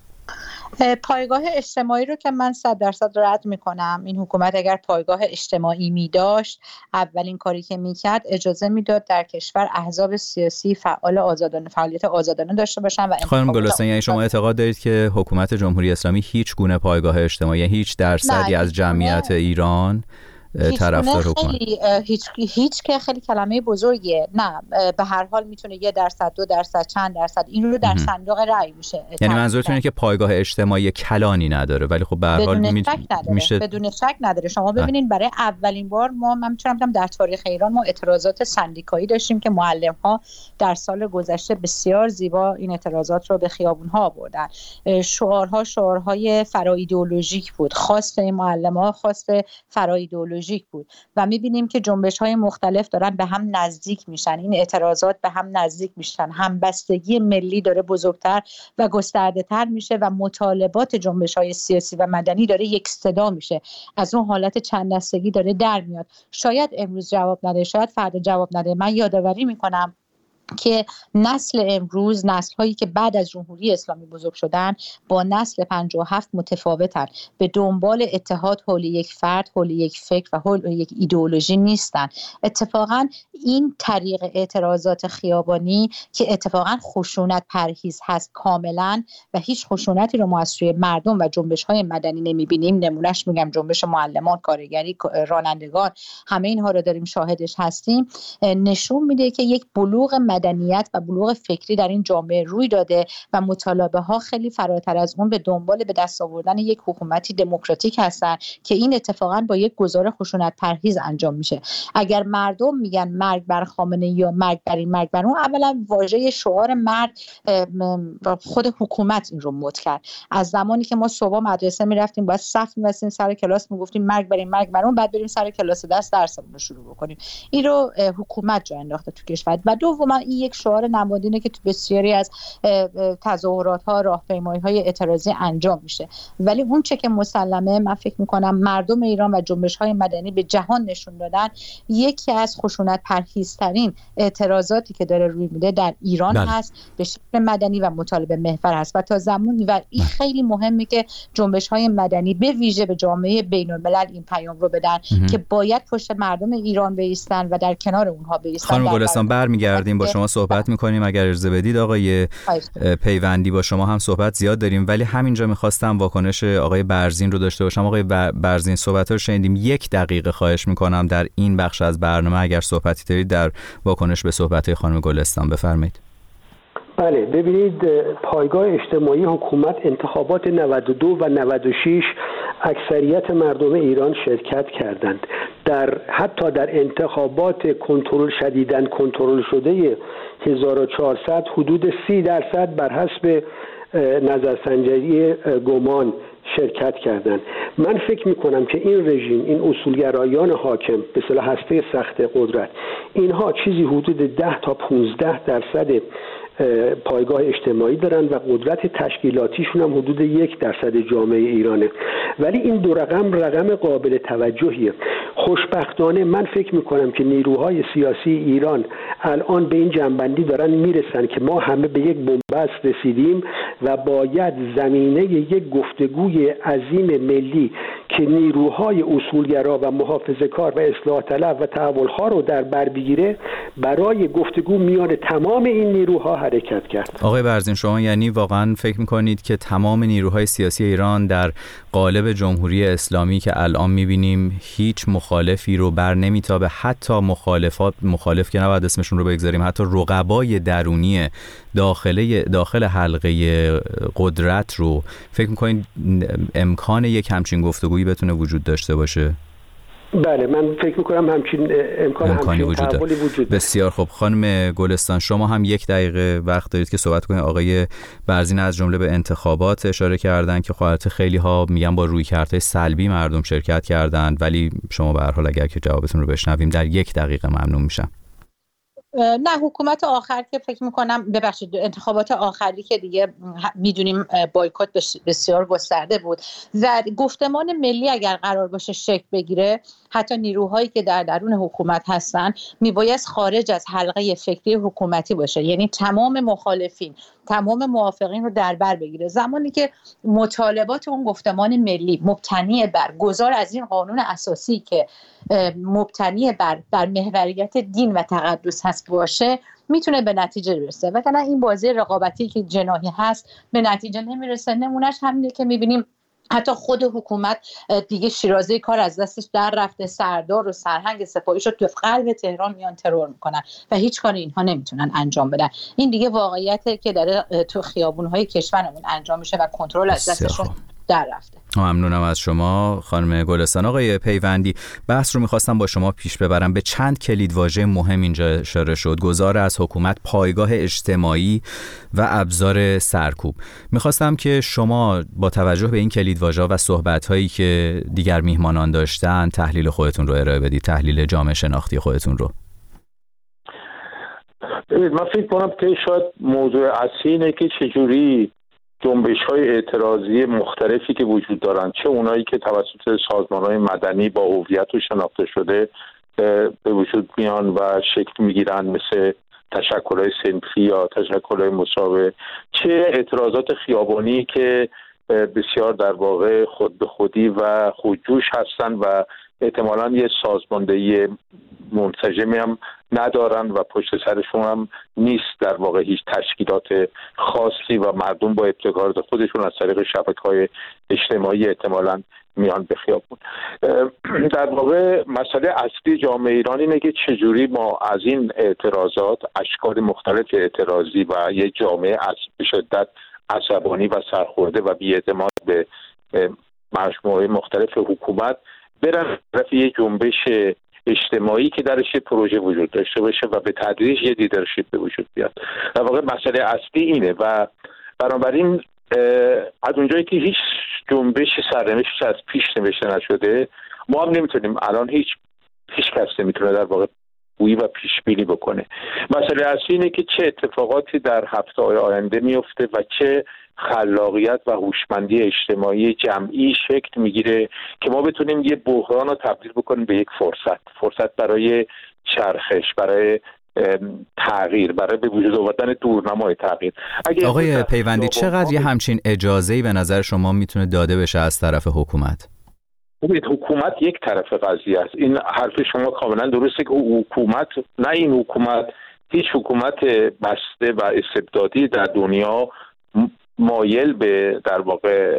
پایگاه اجتماعی رو که من صد درصد رد میکنم. این حکومت اگر پایگاه اجتماعی میداشت اولین کاری که میکرد اجازه میداد در کشور احزاب سیاسی فعال آزادانه فعالیت آزادانه داشته باشن. و خانم گلستان، یعنی شما اعتقاد دارید که حکومت جمهوری اسلامی هیچ گونه پایگاه اجتماعی، هیچ درصدی از جمعیت ایران طرفدار حکومت؟ هیچ هیچ که خیلی کلمه بزرگیه. نه، به هر حال میتونه یه درصد، دو درصد، چند درصد این رو در صندوق رأی میشه. یعنی منظورتون اینه که پایگاه اجتماعی کلانی نداره، ولی خب به هر حال می... میشه بدون شک نداره. شما ببینید برای اولین بار ما من میتونم بگم در تاریخ ایران ما اعتراضات سندیکایی داشتیم که معلم ها در سال گذشته بسیار زیبا این اعتراضات رو به خیابون ها آوردن. شعارها شعارهای فرا ایدئولوژیک بود. خواست این معلم ها خواست فرا ایدئولوژیک بود و میبینیم که جنبش‌های مختلف دارن به هم نزدیک میشن. این اعتراضات به هم نزدیک میشن، همبستگی ملی داره بزرگتر و گسترده‌تر میشه و مطالبات جنبش‌های سیاسی و مدنی داره یک صدا میشه، از اون حالت چند دستگی داره در میاد. شاید امروز جواب نده، شاید فردا جواب نده. من یادآوری میکنم که نسل امروز، نسل هایی که بعد از جمهوری اسلامی بزرگ شدن با نسل پنجاه و هفت متفاوتن. به دنبال اتحاد حول یک فرد، حول یک فکر و حول یک ایدئولوژی نیستن. اتفاقا این طریق اعتراضات خیابانی که اتفاقا خشونت پرهیز هست کاملا و هیچ خشونتی رو ما از سوی مردم و جنبش های مدنی نمیبینیم، نمونهش میگم جنبش معلمان، کارگری، رانندگان، همه اینها رو داریم شاهدش هستیم، نشون میده که یک بلوغ مدنیت و بلوغ فکری در این جامعه روی داده و مطالبه ها خیلی فراتر از اون به دنبال به دست آوردن یک حکومتی دموکراتیک هستن که این اتفاقا با یک گزار خشونت پرهیز انجام میشه. اگر مردم میگن مرگ بر خامنه‌ای یا مرگ بر این مرگ بر اون، اولا واژه شعار مرگ خود حکومت این رو مد کرد. از زمانی که ما صبح مدرسه میرفتیم باید صف می‌بستیم سر کلاس میگفتیم مرگ بر این مرگ بر اون، بعد بریم سر کلاس دست درسمون رو شروع بکنیم. این رو حکومت جا انداخته تو کشور. و دوم این یک شعار نمادینه که تو بسیاری از تظاهرات ها، راهپیمایی های اعتراضی انجام میشه. ولی اون چه که مسلمه، من فکر میکنم مردم ایران و جنبش های مدنی به جهان نشون دادن یکی از خشونت پرهیزترین اعتراضاتی که داره روی میده در ایران بله. هست، به شکل مدنی و مطالبه محور هست. و تا زمانی و این خیلی مهمه که جنبش های مدنی به ویژه به جامعه بین الملل این پیام رو بدن اه. که باید پشت مردم ایران بایستن و در کنار اونها بایستن. خانم گلستان برمیگردیم با شما صحبت میکنیم اگر اجازه بدید. آقای پیوندی با شما هم صحبت زیاد داریم، ولی همینجا میخواستم واکنش آقای برزین رو داشته باشم. آقای برزین صحبت رو شنیدیم، یک دقیقه خواهش میکنم در این بخش از برنامه اگر صحبتی دارید در واکنش به صحبت خانم گلستان بفرمایید. بله، ببینید پایگاه اجتماعی حکومت انتخابات نود و دو و نود و شش اکثریت مردم ایران شرکت کردند. در حتی در انتخابات کنترل شدیداً کنترل شده هزار و چهارصد حدود سی درصد بر حسب نظرسنجی گمان شرکت کردند. من فکر میکنم که این رژیم، این اصولگرایان حاکم به اصطلاح هسته سخت قدرت، اینها چیزی حدود ده تا پانزده درصد پایگاه اجتماعی دارن و قدرت تشکیلاتیشون هم حدود یک درصد جامعه ایرانه. ولی این دو رقم رقم قابل توجهیه. خوشبختانه من فکر میکنم که نیروهای سیاسی ایران الان به این جنبندی دارن میرسن که ما همه به یک بنبست رسیدیم و باید زمینه یک گفتگوی عظیم ملی که نیروهای اصولگرا و محافظه‌کار و اصلاح طلب و تحول‌ها رو در بر بگیره برای گفتگو میان تمام این نیروها حرکت کرد. آقای برزین، شما یعنی واقعا فکر می‌کنید که تمام نیروهای سیاسی ایران در قالب جمهوری اسلامی که الان می‌بینیم هیچ مخالفی رو بر نمیتابه، حتی مخالفات مخالف که نباید اسمشون رو بگذاریم، حتی رقبای درونی داخل داخل حلقه قدرت رو فکر می‌کنید امکان یک همچین گفتگویی بتونه وجود داشته باشه؟ بله، من فکر میکنم همچین امکان امکانی همچین وجود داره. وجود بسیار خوب. خانم گلستان، شما هم یک دقیقه وقت دارید که صحبت کنید. آقای برزین از جمله به انتخابات اشاره کردن که خواهرت خیلی ها میگن با رویکردهای سلبی مردم شرکت کردند، ولی شما به هر حال اگر که جوابتون رو بشنویم در یک دقیقه ممنون میشم. نه حکومت آخر که فکر میکنم ببخشید انتخابات آخری که دیگه میدونیم بایکوت بسیار گسترده بود و گفتمان ملی اگر قرار باشه شکل بگیره حتی نیروهایی که در درون حکومت هستن میبایست خارج از حلقه فکری حکومتی باشه، یعنی تمام مخالفین تمام موافقین رو در بر بگیره. زمانی که مطالبات اون گفتمان ملی مبتنی بر گذار از این قانون اساسی که مبتنی بر بر محوریت دین و تقدس هست باشه میتونه به نتیجه برسه. وگرنه این بازی رقابتی که جناحی هست به نتیجه نمیرسه. نمونهش همینه که میبینیم حتی خود حکومت دیگه شیرازه کار از دستش در رفته، سردار و سرهنگ سپاهیش رو تو قلب تهران میان ترور میکنن و هیچ کاری اینها نمیتونن انجام بدن. این دیگه واقعیته که داره تو خیابونهای کشورمون انجام میشه و کنترل از دستشون در رفته. ممنونم از شما خانم گلستان. آقای پیوندی، بحث رو میخواستم با شما پیش ببرم. به چند کلیدواژه مهم اینجا اشاره شد: گذار از حکومت، پایگاه اجتماعی و ابزار سرکوب. میخواستم که شما با توجه به این کلیدواژه و صحبت‌هایی که دیگر میهمانان داشتن تحلیل خودتون رو ارائه بدید، تحلیل جامعه شناختی خودتون رو. من فکر کنم که شاید موضوع اصلی اینه که چجوری جنبش‌های اعتراضی مختلفی که وجود دارن، چه اونایی که توسط سازمان‌های مدنی با هویت و شناخته شده به وجود میان و شکل میگیرن، مثل تشکل‌های صنفی یا تشکل‌های مساوی، چه اعتراضات خیابانی که بسیار در واقع خود به خودی و خودجوش هستن و احتمالاً یه سازماندهی منسجمی هم ندارن و پشت سرشون هم نیست در واقع هیچ تشکیلات خاصی و مردم با ابتکارات خودشون از طریق شبکه‌های اجتماعی احتمالاً میان به خیابون. در واقع مسئله اصلی جامعه ایران اینه که چجوری ما از این اعتراضات، اشکال مختلف اعتراضی و یه جامعه از به شدت عصبانی و سرخورده و بی‌اعتماد به مجموعه مختلف حکومت برن طرف یه جنبش اجتماعی که درش یه پروژه وجود داشته باشه و به تدریج یه لیدرشپ به وجود بیاد. در واقع مسئله اصلی اینه و بنابراین از اونجایی که هیچ جنبش سرنوشتش از پیش نوشته نشده، ما هم نمیتونیم الان هیچ هیچ کس نمیتونه در واقع گویی و پیش بینی بکنه. مسئله اصلی اینه که چه اتفاقاتی در هفته‌های آینده میفته و چه خلاقیت و هوشمندی اجتماعی جمعی شکل میگیره که ما بتونیم یه بحران رو تبدیل بکنیم به یک فرصت، فرصت برای چرخش، برای تغییر، برای به وجود آوردن دورنمای تغییر. آقای پیوندی، چقدر یه همچین اجازه‌ای به نظر شما میتونه داده بشه از طرف حکومت؟ ببینید، حکومت یک طرف قضیه است. این حرف شما کاملا درسته که حکومت، نه این حکومت، هیچ حکومت بسته و استبدادی در دنیا مایل به در واقع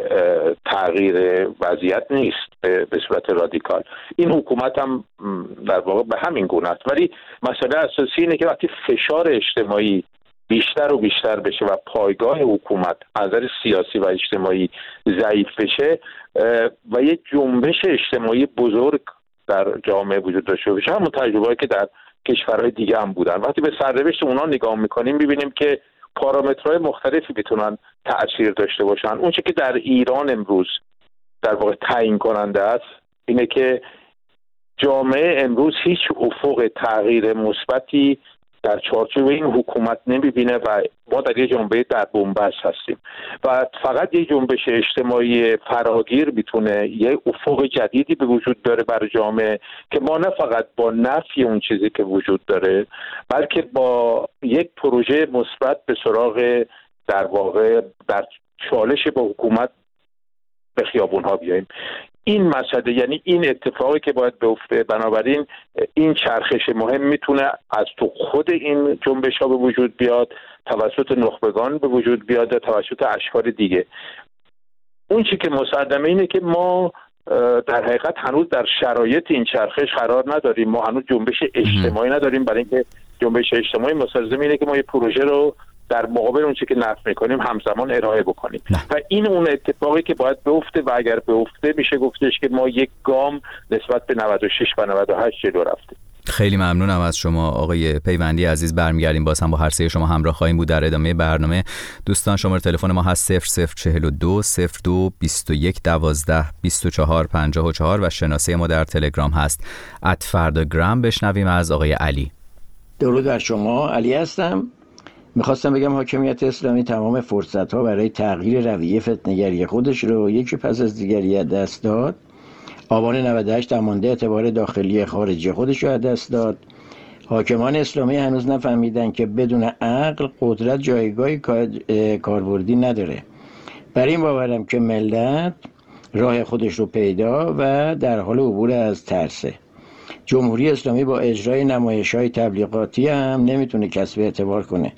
تغییر وضعیت نیست به صورت رادیکال. این حکومت هم در واقع به همین گونه است. ولی مسئله اساسی اینه که وقتی فشار اجتماعی بیشتر و بیشتر بشه و پایگاه حکومت از نظر سیاسی و اجتماعی ضعیف بشه و یه جنبش اجتماعی بزرگ در جامعه وجود داشته باشه، همون تجربه‌ای که در کشورهای دیگه هم بودن، وقتی به سرنوشت اونا نگاه میکنیم میبینیم که پارامترهای مختلفی میتونن تأثیر داشته باشن. اون چیزی که در ایران امروز در واقع تعیین کننده است اینه که جامعه امروز هیچ افق تغییر مثبتی در چارچوب این حکومت نمیبینه و ما در یه جنبه در بنبست هستیم و فقط یه جنبش اجتماعی فراگیر میتونه یه افق جدیدی به وجود داره برای جامعه که ما نه فقط با نفی اون چیزی که وجود داره بلکه با یک پروژه مثبت به سراغ در واقع در چالش با حکومت به خیابون ها بیاییم. این مسئله، یعنی این اتفاقی که باید بیفته، بنابراین این چرخش مهم میتونه از تو خود این جنبش ها به وجود بیاد، توسط نخبگان به وجود بیاد، توسط اشکال دیگه. اون چی که مصدمه اینه که ما در حقیقت هنوز در شرایط این چرخش قرار نداریم. ما هنوز جنبش اجتماعی نداریم، برای اینکه جنبش اجتماعی مستلزم اینه که ما یه پروژه رو در مقابل اون چیزی که نفی می‌کنیم همزمان ارائه بکنیم و این اون اتفاقی که باید بیفته و اگر بیفته میشه گفتش که ما یک گام نسبت به نود و شش و نود و هشت جلو رفتیم. خیلی ممنونم از شما آقای پیوندی عزیز. برمیگردیم باز هم با هر سه شما همراه خواهیم بود در ادامه برنامه. دوستان شماره تلفن ما هست صفر صفر چهل و دو صفر دو بیست و یک دوازده بیست و چهار پنجاه و چهار و شناسه ما در تلگرام هست ات فرداگرام. بشنویم از آقای علی. درود بر شما، علی هستم. میخواستم بگم حاکمیت اسلامی تمام فرصت‌ها برای تغییر رویه فتنه‌گری خودش رو یکی پس از دیگری از دست داد. آبان نود و هشت مانده اعتبار داخلی خارجی خودش رو از دست داد. حاکمان اسلامی هنوز نفهمیدن که بدون عقل قدرت جایگاهی کاربردی نداره. برای این باورم که ملت راه خودش رو پیدا و در حال عبور از ترسه. جمهوری اسلامی با اجرای نمایش‌های تبلیغاتی هم نمیتونه کسب اعتبار کنه.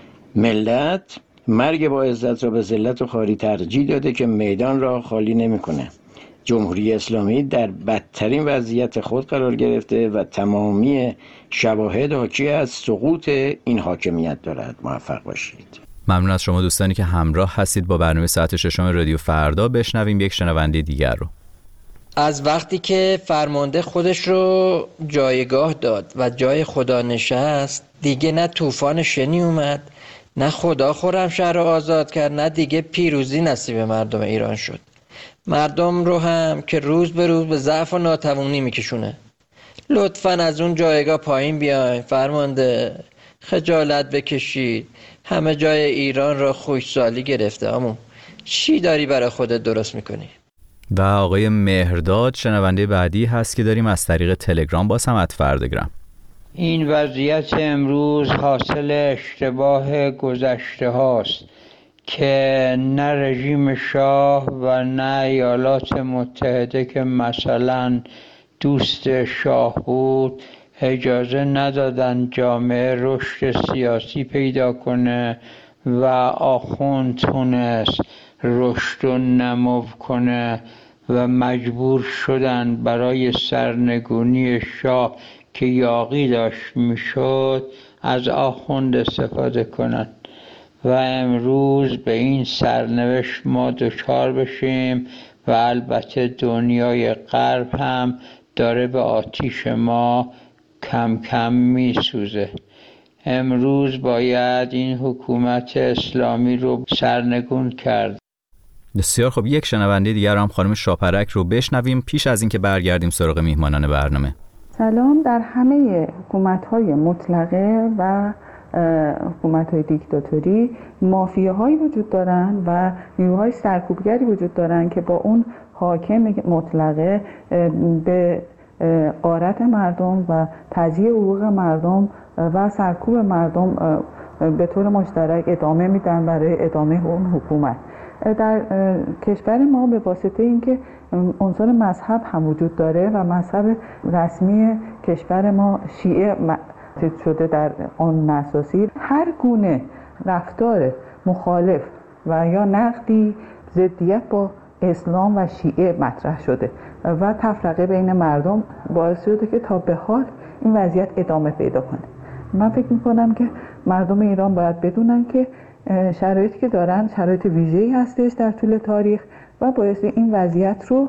ملت مرگ با عزت را به ذلت و خواری ترجیح داده که میدان را خالی نمیکنه. جمهوری اسلامی در بدترین وضعیت خود قرار گرفته و تمامی شواهد حاکی از سقوط این حاکمیت دارد. موفق باشید. ممنون از شما دوستانی که همراه هستید با برنامه ساعت ششم رادیو فردا. بشنویم یک شنونده دیگر رو. از وقتی که فرمانده خودش رو جایگاه داد و جای خدا نشست، دیگه نه طوفان شنی اومد، نه خدا خرمشهر رو آزاد کرد، نه دیگه پیروزی نصیب مردم ایران شد. مردم رو هم که روز به روز به ضعف و ناتوانی میکشونه. لطفاً از اون جایگاه پایین بیاین فرمانده، خجالت بکشید. همه جای ایران را خوشسالی گرفته. امو چی داری برای خودت درست میکنی؟ و آقای مهرداد شنونده بعدی هست که داریم از طریق تلگرام با سمت فردگرام. این وضعیت امروز حاصل اشتباه گذشته هاست که نه رژیم شاه و نه ایالات متحده که مثلا دوست شاه بود اجازه ندادن جامعه رشد سیاسی پیدا کنه و آخوند تونست رشد و نمو کنه و مجبور شدن برای سرنگونی شاه که یاغی داشت میشد از آخوند استفاده کنن و امروز به این سرنوشت ما دچار بشیم و البته دنیای غرب هم داره به آتیش ما کم کم میسوزه. امروز باید این حکومت اسلامی رو سرنگون کرد. بسیار خب، یک شنونده دیگر هم خانم شاپرک رو بشنویم پیش از اینکه برگردیم سراغ میهمانان برنامه. سلام. در همه حکومت‌های مطلقه و حکومت‌های دیکتاتوری مافیاهایی وجود دارن و نیروهای سرکوبگری وجود دارن که با اون حاکم مطلقه به غارت مردم و تضییع حقوق مردم و سرکوب مردم به طور مشترک ادامه میدن برای ادامه اون حکومت. در کشور ما به واسطه اینکه عنصر مذهب هم وجود داره و مذهب رسمی کشور ما شیعه شده در قانون اساسی، هر گونه رفتار مخالف و یا نقدی ضدیت با اسلام و شیعه مطرح شده و تفرقه بین مردم باعث شده که تا به حال این وضعیت ادامه پیدا کنه. من فکر میکنم که مردم ایران باید بدونن که شرایطی که دارن شرایط ویژه‌ای هستش در طول تاریخ و باعث این وضعیت رو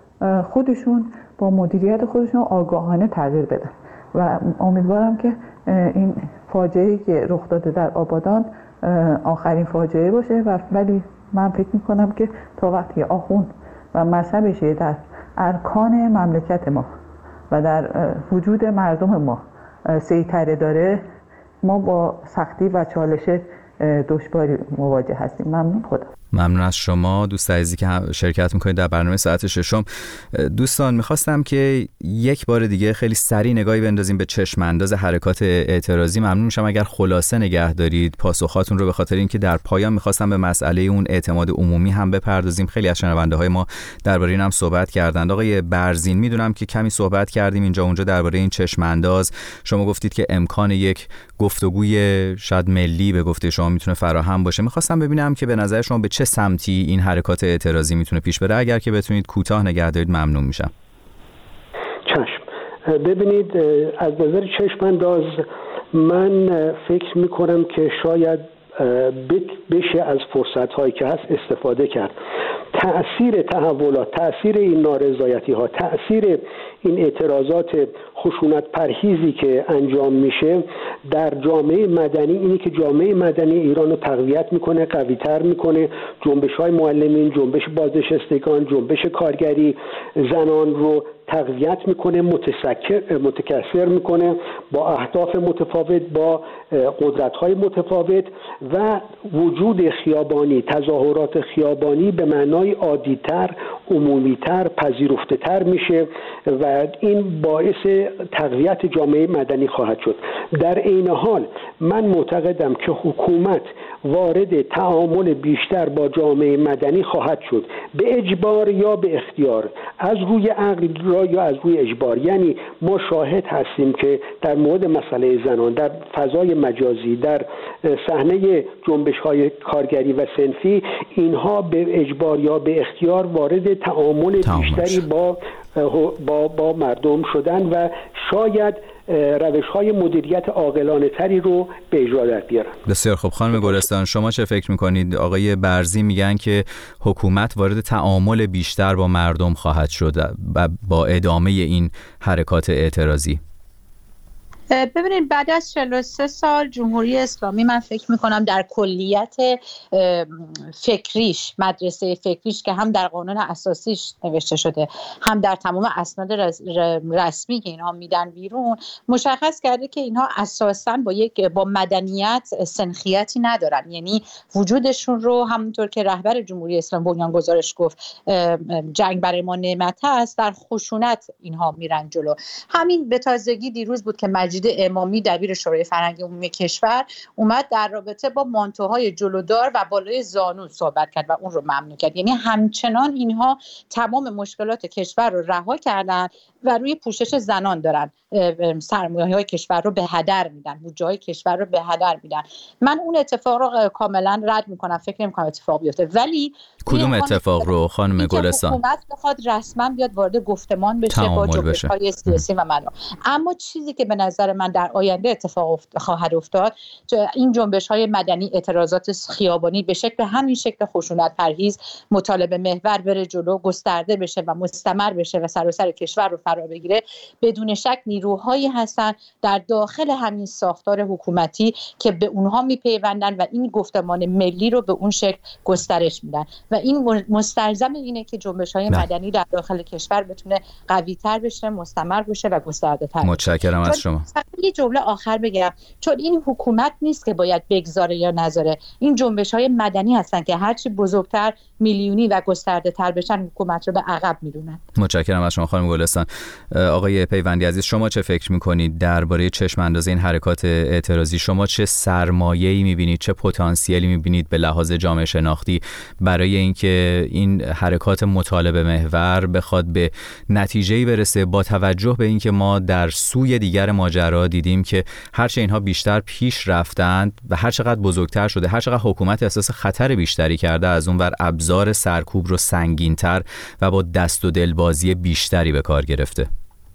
خودشون با مدیریت خودشون آگاهانه تغییر بدن و امیدوارم که این فاجعه‌ای که رخ داده در آبادان آخرین فاجعه باشه و ولی من فکر میکنم که تا وقتی آخوند و مذهب شیعه در ارکان مملکت ما و در وجود مردم ما سیطره داره، ما با سختی و چالش دشواری مواجه هستیم. ممنون. خدا. ممنون از شما دوست عزیزی که شرکت میکنید در برنامه ساعت ششم. دوستان میخواستم که یک بار دیگه خیلی سریع نگاهی بندازیم به چشم انداز حرکات اعتراضی. ممنون میشم اگر خلاصه نگه دارید پاسخاتون رو، به خاطر اینکه در پایان میخواستم به مسئله اون اعتماد عمومی هم بپردازیم. خیلی از شنونده های ما درباره این هم صحبت کردند. آقای برزین، میدونم که کمی صحبت کردیم اینجا اونجا درباره این چشم انداز. شما گفتید که امکان یک گفتگوی شاید ملی به گفته شما میتونه فراهم باشه. میخواستم ببینم که به نظر شما به چه سمتی این حرکات اعتراضی میتونه پیش بره. اگر که بتونید کوتاه نگه دارید ممنون میشم. چشم. ببینید، از نظر چشم انداز من فکر میکنم که شاید بشه از فرصت هایی که هست استفاده کرد. تأثیر تحولات، تأثیر این نارضایتی ها، تأثیر این اعتراضات خشونت پرهیزی که انجام میشه در جامعه مدنی، اینی که جامعه مدنی ایران رو تقویت میکنه، قوی‌تر میکنه، جنبش‌های معلمین، جنبش بازنشستگان، جنبش کارگری، زنان رو تقویت میکنه، متسکر متکثر میکنه با اهداف متفاوت، با قدرت‌های متفاوت و وجود خیابانی، تظاهرات خیابانی به معنای عادی‌تر، عمومی‌تر، پذیرفته‌تر میشه و این باعث تقویت جامعه مدنی خواهد شد. در عین حال من معتقدم که حکومت وارد تعامل بیشتر با جامعه مدنی خواهد شد، به اجبار یا به اختیار، از روی عقل یا از روی اجبار. یعنی ما شاهد هستیم که در مورد مسئله زنان در فضای مجازی، در صحنه جنبش‌های کارگری و صنفی، اینها به اجبار یا به اختیار وارد تعامل بیشتری با با با مردم شدن و شاید روش‌های مدیریت عاقلانه تری رو به اجرا در بیارن. بسیار خوب. خانم گلستان، شما چه فکر میکنید؟ آقای برزی میگن که حکومت وارد تعامل بیشتر با مردم خواهد شد و با ادامه این حرکات اعتراضی. ببینید بعد از چهل و سه سال جمهوری اسلامی من فکر میکنم در کلیت فکریش، مدرسه فکریش که هم در قانون اساسیش نوشته شده هم در تمام اسناد رسمی که اینها میدن بیرون، مشخص کرده که اینها اساساً با یک با مدنیت سنخیتی ندارن. یعنی وجودشون رو همونطور که رهبر جمهوری اسلامی بنیانگذارش گفت جنگ برای ما نعمت است، در خشونت اینها میرن جلو. همین به تازگی دیروز بود که مجید امامی دبیر شورای فرهنگی عمومی کشور اومد در رابطه با مانتوهای جلودار و بالای زانو صحبت کرد و اون رو ممنوع کرد. یعنی همچنان اینها تمام مشکلات کشور رو رها کردن و روی پوشش زنان دارن سرمایه‌های کشور رو به هدر میدن، بودجه‌های کشور رو به هدر میدن. من اون اتفاق رو کاملا رد میکنم، فکر نمی‌کنم اتفاق بیفته. ولی کدوم اتفاق رو خانم گلستان؟ حکومت بخواد رسما بیاد وارد گفتمان بشه با جنبش‌های سیاسی و مدنی. اما چیزی که به نظر من در آینده اتفاق افت... خواهد افتاد، این جنبش‌های مدنی، اعتراضات خیابانی به شکل همین شکل خشونت پرهیز، مطالبه محور بره جلو، گسترده بشه و مستمر بشه و سراسر کشور رو فرا بگیره. بدون شک نیروهایی هستن در داخل همین ساختار حکومتی که به اونها میپیوندن و این گفتمان ملی رو به اون شکل گسترش میدن و این مستلزم اینه که جنبش‌های مدنی در داخل کشور بتونه قوی‌تر بشه، مستمر بشه و گسترده‌تر بشه. متشکرم از شما. یه جمله آخر بگم، چون این حکومت نیست که باید بگذاره یا نذاره، این جنبش‌های مدنی هستن که هرچی بزرگتر، میلیونی و گسترده‌تر بشن حکومت رو به عقب می‌دونن. متشکرم از شما خانم گلستان. آقای پیوندی عزیز، شما چه فکر می‌کنید درباره چشم انداز این حرکات اعتراضی؟ شما چه سرمایه‌ای می‌بینید، چه پتانسیلی می‌بینید به لحاظ جامعه شناختی برای اینکه این حرکات مطالبه محور بخواد به نتیجه‌ای برسه، با توجه به اینکه ما در سوی دیگر ماجرا دیدیم که هرچه اینها بیشتر پیش رفتند و هر چقدر بزرگتر شده، هر چقدر حکومت احساس خطر بیشتری کرده، از اون ور ابزار سرکوب رو سنگین‌تر و با دست و دلبازی بیشتری به کار گرفته.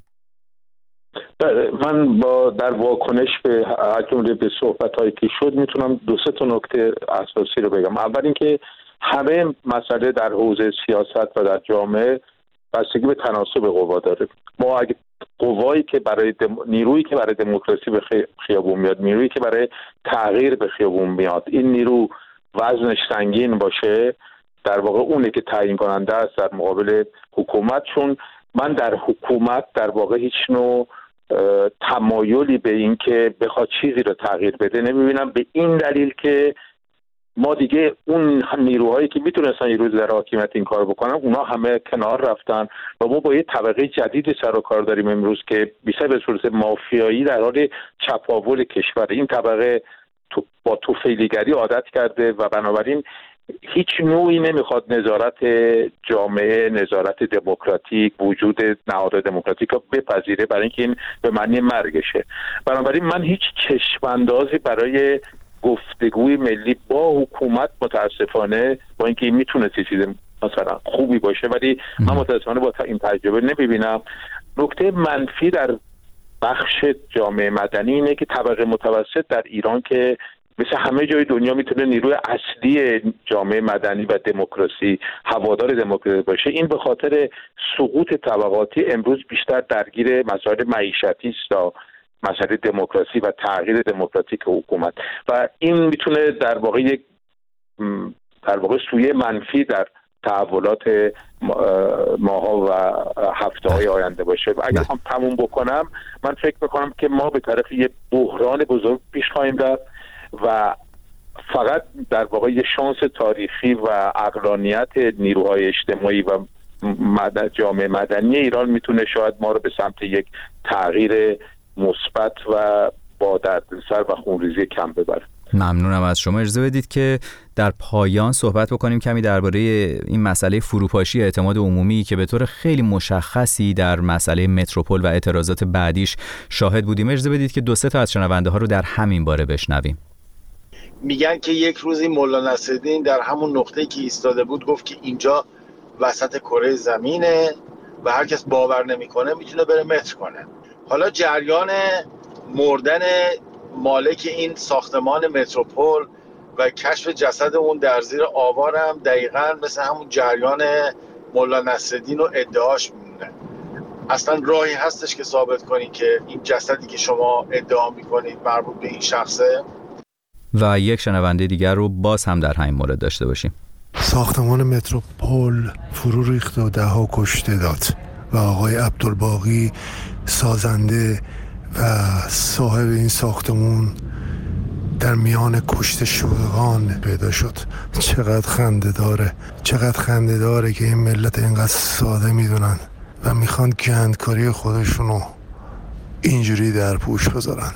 من با در واکنش به جمله به صحبت‌هایی که شد میتونم دو سه تا نکته اساسی رو بگم. اول اینکه همه مسئله در حوزه سیاست و در جامعه بستگی به تناسب قوا داره. ما اگه قوایی که برای دم... نیرویی که برای دموکراسی به خیابون میاد، نیرویی که برای تغییر به خیابون میاد، این نیرو وزنش سنگین باشه، در واقع اونه که تعیین کننده است در مقابل حکومت. چون من در حکومت در واقع هیچ نوع تمایلی به این که بخواد چیزی رو تغییر بده نمیبینم، به این دلیل که ما دیگه اون نیروهایی که میتونستن یه روز در حاکمیت این کار بکنن، اونا همه کنار رفتن و ما با یه طبقه جدید سر و کار داریم امروز که بیشتر به صورت مافیایی در حال چپاول کشور. این طبقه تو با توفیلیگری عادت کرده و بنابراین هیچ نوعی نمیخواد نظارت جامعه، نظارت دموکراتیک، وجود نهادهای دموکراتیک رو بپذیره، برای اینکه این به معنی مرگشه. بنابراین من هیچ چشماندازی برای گفتگوی ملی با حکومت متاسفانه، با اینکه این میتونه چیز مثلا خوبی باشه، ولی من متاسفانه با این تجربه نمیبینم. نکته منفی در بخش جامعه مدنی اینه که طبقه متوسط در ایران که مثل همه جای دنیا میتونه نیروی اصلی جامعه مدنی و دموکراسی، هوادار دموکراسی باشه. این به خاطر سقوط طبقاتی امروز بیشتر درگیر مسائل معیشتی است تا مسائل دموکراسی و تغییر دموکراتیک حکومت، و این میتونه در واقع یک در واقع سویه منفی در تحولات ماها و هفته‌های آینده باشه. و اگر بخوام تموم بکنم، من فکر میکنم که ما به طرف یک بحران بزرگ پیش خواهیم رفت و فقط در واقع یه شانس تاریخی و عقلانیت نیروهای اجتماعی و مدن جامعه مدنی ایران میتونه شاید ما رو به سمت یک تغییر مثبت و با دردسر و خونریزی کم ببره. ممنونم از شما. اجازه بدید که در پایان صحبت بکنیم کمی درباره این مسئله فروپاشی اعتماد عمومی که به طور خیلی مشخصی در مسئله متروپول و اعتراضات بعدیش شاهد بودیم. اجازه بدید که دو سه تا از شنونده ها رو در همین باره بشنویم. میگن که یک روزی مولا نصرالدین در همون نقطه‌ای که ایستاده بود گفت که اینجا وسط کره زمینه و هر کس باور نمیکنه میتونه بره متر کنه. حالا جریان مردن مالک این ساختمان متروپول و کشف جسد اون در زیر آوار هم دقیقاً مثل همون جریان مولا نصرالدین و ادعاش میمونه. اصلا راهی هستش که ثابت کنی که این جسدی که شما ادعا میکنید مربوط به این شخصه؟ و یک شنونده دیگر رو باز هم در همین مورد داشته باشیم. ساختمان متروپول فرو ریخت و ده ها کشته داد و آقای عبدالباقی سازنده و صاحب این ساختمون در میان کشته شدگان پیدا شد. چقدر خنده داره، چقدر خنده داره که این ملت اینقدر ساده میدونن و میخوان گندکاری خودشونو اینجوری در پوش بذارن.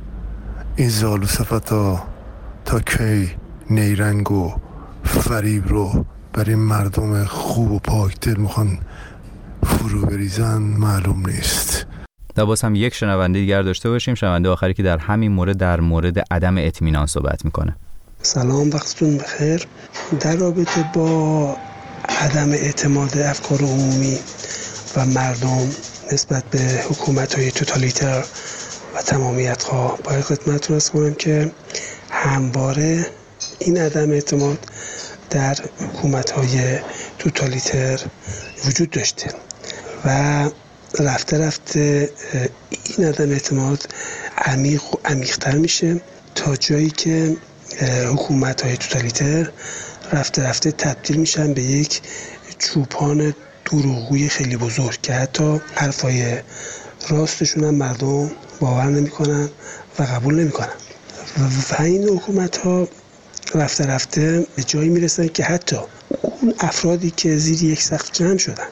این زالو صفتا تا کی نیرنگ و فریب رو برای مردم خوب و پاک دل میخوان فرو بریزن معلوم نیست. تا باز هم یک شنونده دیگر داشته باشیم، شنونده آخری که در همین مورد در مورد عدم اطمینان صحبت میکنه. سلام، وقتتون بخیر. در رابطه با عدم اعتماد افکار عمومی و مردم نسبت به حکومت‌های توتالیتر و تمامیت‌خواه باید خدمتتون عرض کنم که همواره این عدم اعتماد در حکومت‌های توتالیتر وجود داشته و رفته رفته این عدم اعتماد عمیق و عمیق‌تر میشه تا جایی که حکومت‌های توتالیتر رفته رفته تبدیل میشن به یک چوپان دروغگوی خیلی بزرگ که حتی حرفای راستشون هم مردم باور نمی‌کنن و قبول نمی‌کنن و این حکومت‌ها رفته رفته به جایی میرسن که حتی اون افرادی که زیر یک سقف جمع شدن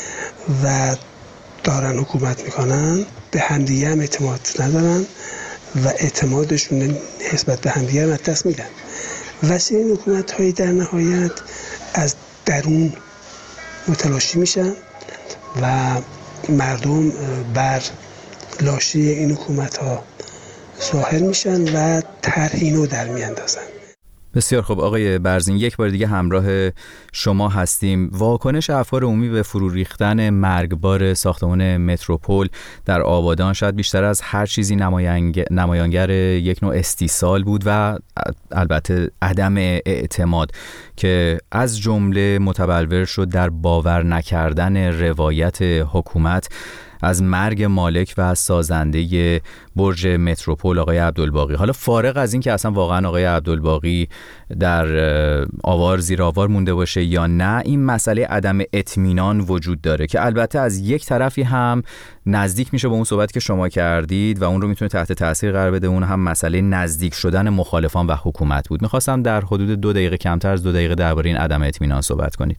و دارن حکومت میکنن به همدیگه هم اعتماد ندارن و اعتمادشون نسبت به همدیگه هم از دست میدن و این حکومت های در نهایت از درون متلاشی میشن و مردم بر لاشه این حکومت ها ظاهر میشن و طرحینو در میاندازن. بسیار خب آقای برزین، یک بار دیگه همراه شما هستیم. واکنش افکار عمومی به فرو ریختن مرگبار ساختمان متروپول در آبادان شاید بیشتر از هر چیزی نمایانگر یک نوع استیصال بود و البته عدم اعتماد که از جمله متبلور شد در باور نکردن روایت حکومت از مرگ مالک و سازنده برج متروپول آقای عبدالباقی. حالا فارغ از این که اصلا واقعا آقای عبدالباقی در آوار زیر آوار مونده باشه یا نه، این مسئله عدم اطمینان وجود داره که البته از یک طرفی هم نزدیک میشه به اون صحبت که شما کردید و اون رو میتونه تحت تاثیر قرار بده. اون هم مسئله نزدیک شدن مخالفان و حکومت بود. میخواستم در حدود دو دقیقه کمتر از دو دقیقه درباره این عدم اطمینان صحبت کنید.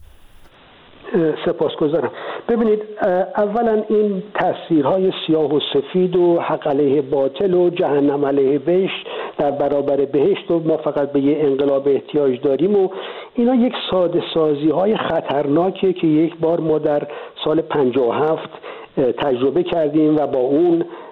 سپاسگزارم. ببینید، اولا این تفسیرهای سیاه و سفید و حق علیه باطل و جهنم علیه بهشت در برابر بهشت و ما فقط به یه انقلاب احتیاج داریم و اینا یک ساده سازی های خطرناکه که یک بار ما در سال پنجاه و هفت تجربه کردیم و با اون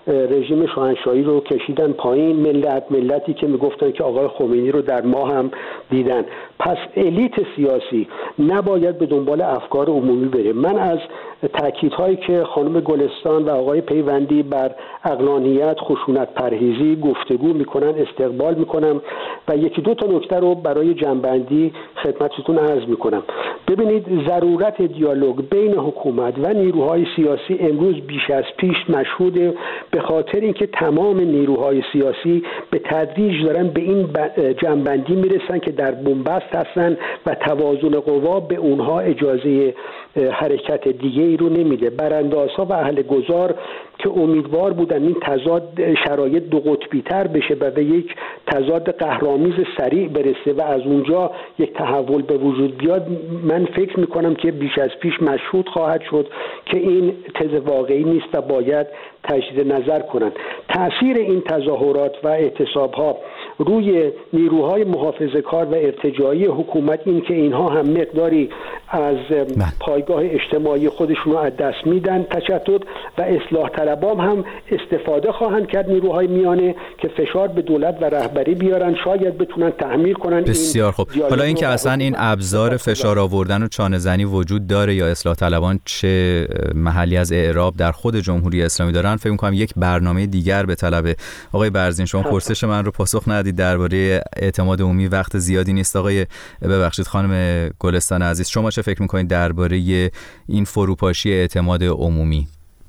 رژیم شاهنشاهی رو کشیدن پایین، ملت ملتی که میگفتن که آقای خمینی رو در ما هم دیدن. پس الیت سیاسی نباید به دنبال افکار عمومی بره. من از تاکیدهایی که خانم گلستان و آقای پیوندی بر عقلانیت، خشونت پرهیزی گفتگو میکنن استقبال میکنم و یکی دو تا نکته رو برای جنبندی خدمتتون عرض میکنم. ببینید، ضرورت دیالوگ بین حکومت و نیروهای سیاسی امروز بیش از پیش مشهوده، به خاطر اینکه تمام نیروهای سیاسی به تدریج دارن به این جنبندی میرسن که در بنبست هستن و توازن قوا به اونها اجازه حرکت دیگه ای رو نمیده. براندازها و اهل گذار که امیدوار بودن این تضاد شرایط دو قطبی تر بشه و به یک تضاد قهرآمیز سریع برسه و از اونجا یک تحول به وجود بیاد، من فکر میکنم که بیش از پیش مشهود خواهد شد که این تز واقعی نیست و باید تجدید نظر کنند. تأثیر این تظاهرات و اعتصابها روی نیروهای محافظه‌کار و ارتجاعی حکومت این که اینها هم مقداری از پایگاه اجتماعی خودشون رو از دست میدن، تشتت و اصلاح طلبام هم استفاده خواهند کرد نیروهای میانه که فشار به دولت و رهبری بیارن، شاید بتونن تحمیل کنن. بسیار خوب. حالا این که اصلا این ابزار فشار آوردن و چانه زنی وجود داره یا اصلاح طلبان چه محلی از اعراب در خود جمهوری اسلامی دارن، فکر می‌کنم یک برنامه دیگر به طلب. آقای برزین، شما پرسش من رو پاسخ ندید درباره اعتماد عمومی، وقت زیادی نیست. آقای ببخشید خانم گلستان عزیز، شما چه فکر می‌کنید درباره این فروپاشی اعتماد عمومی؟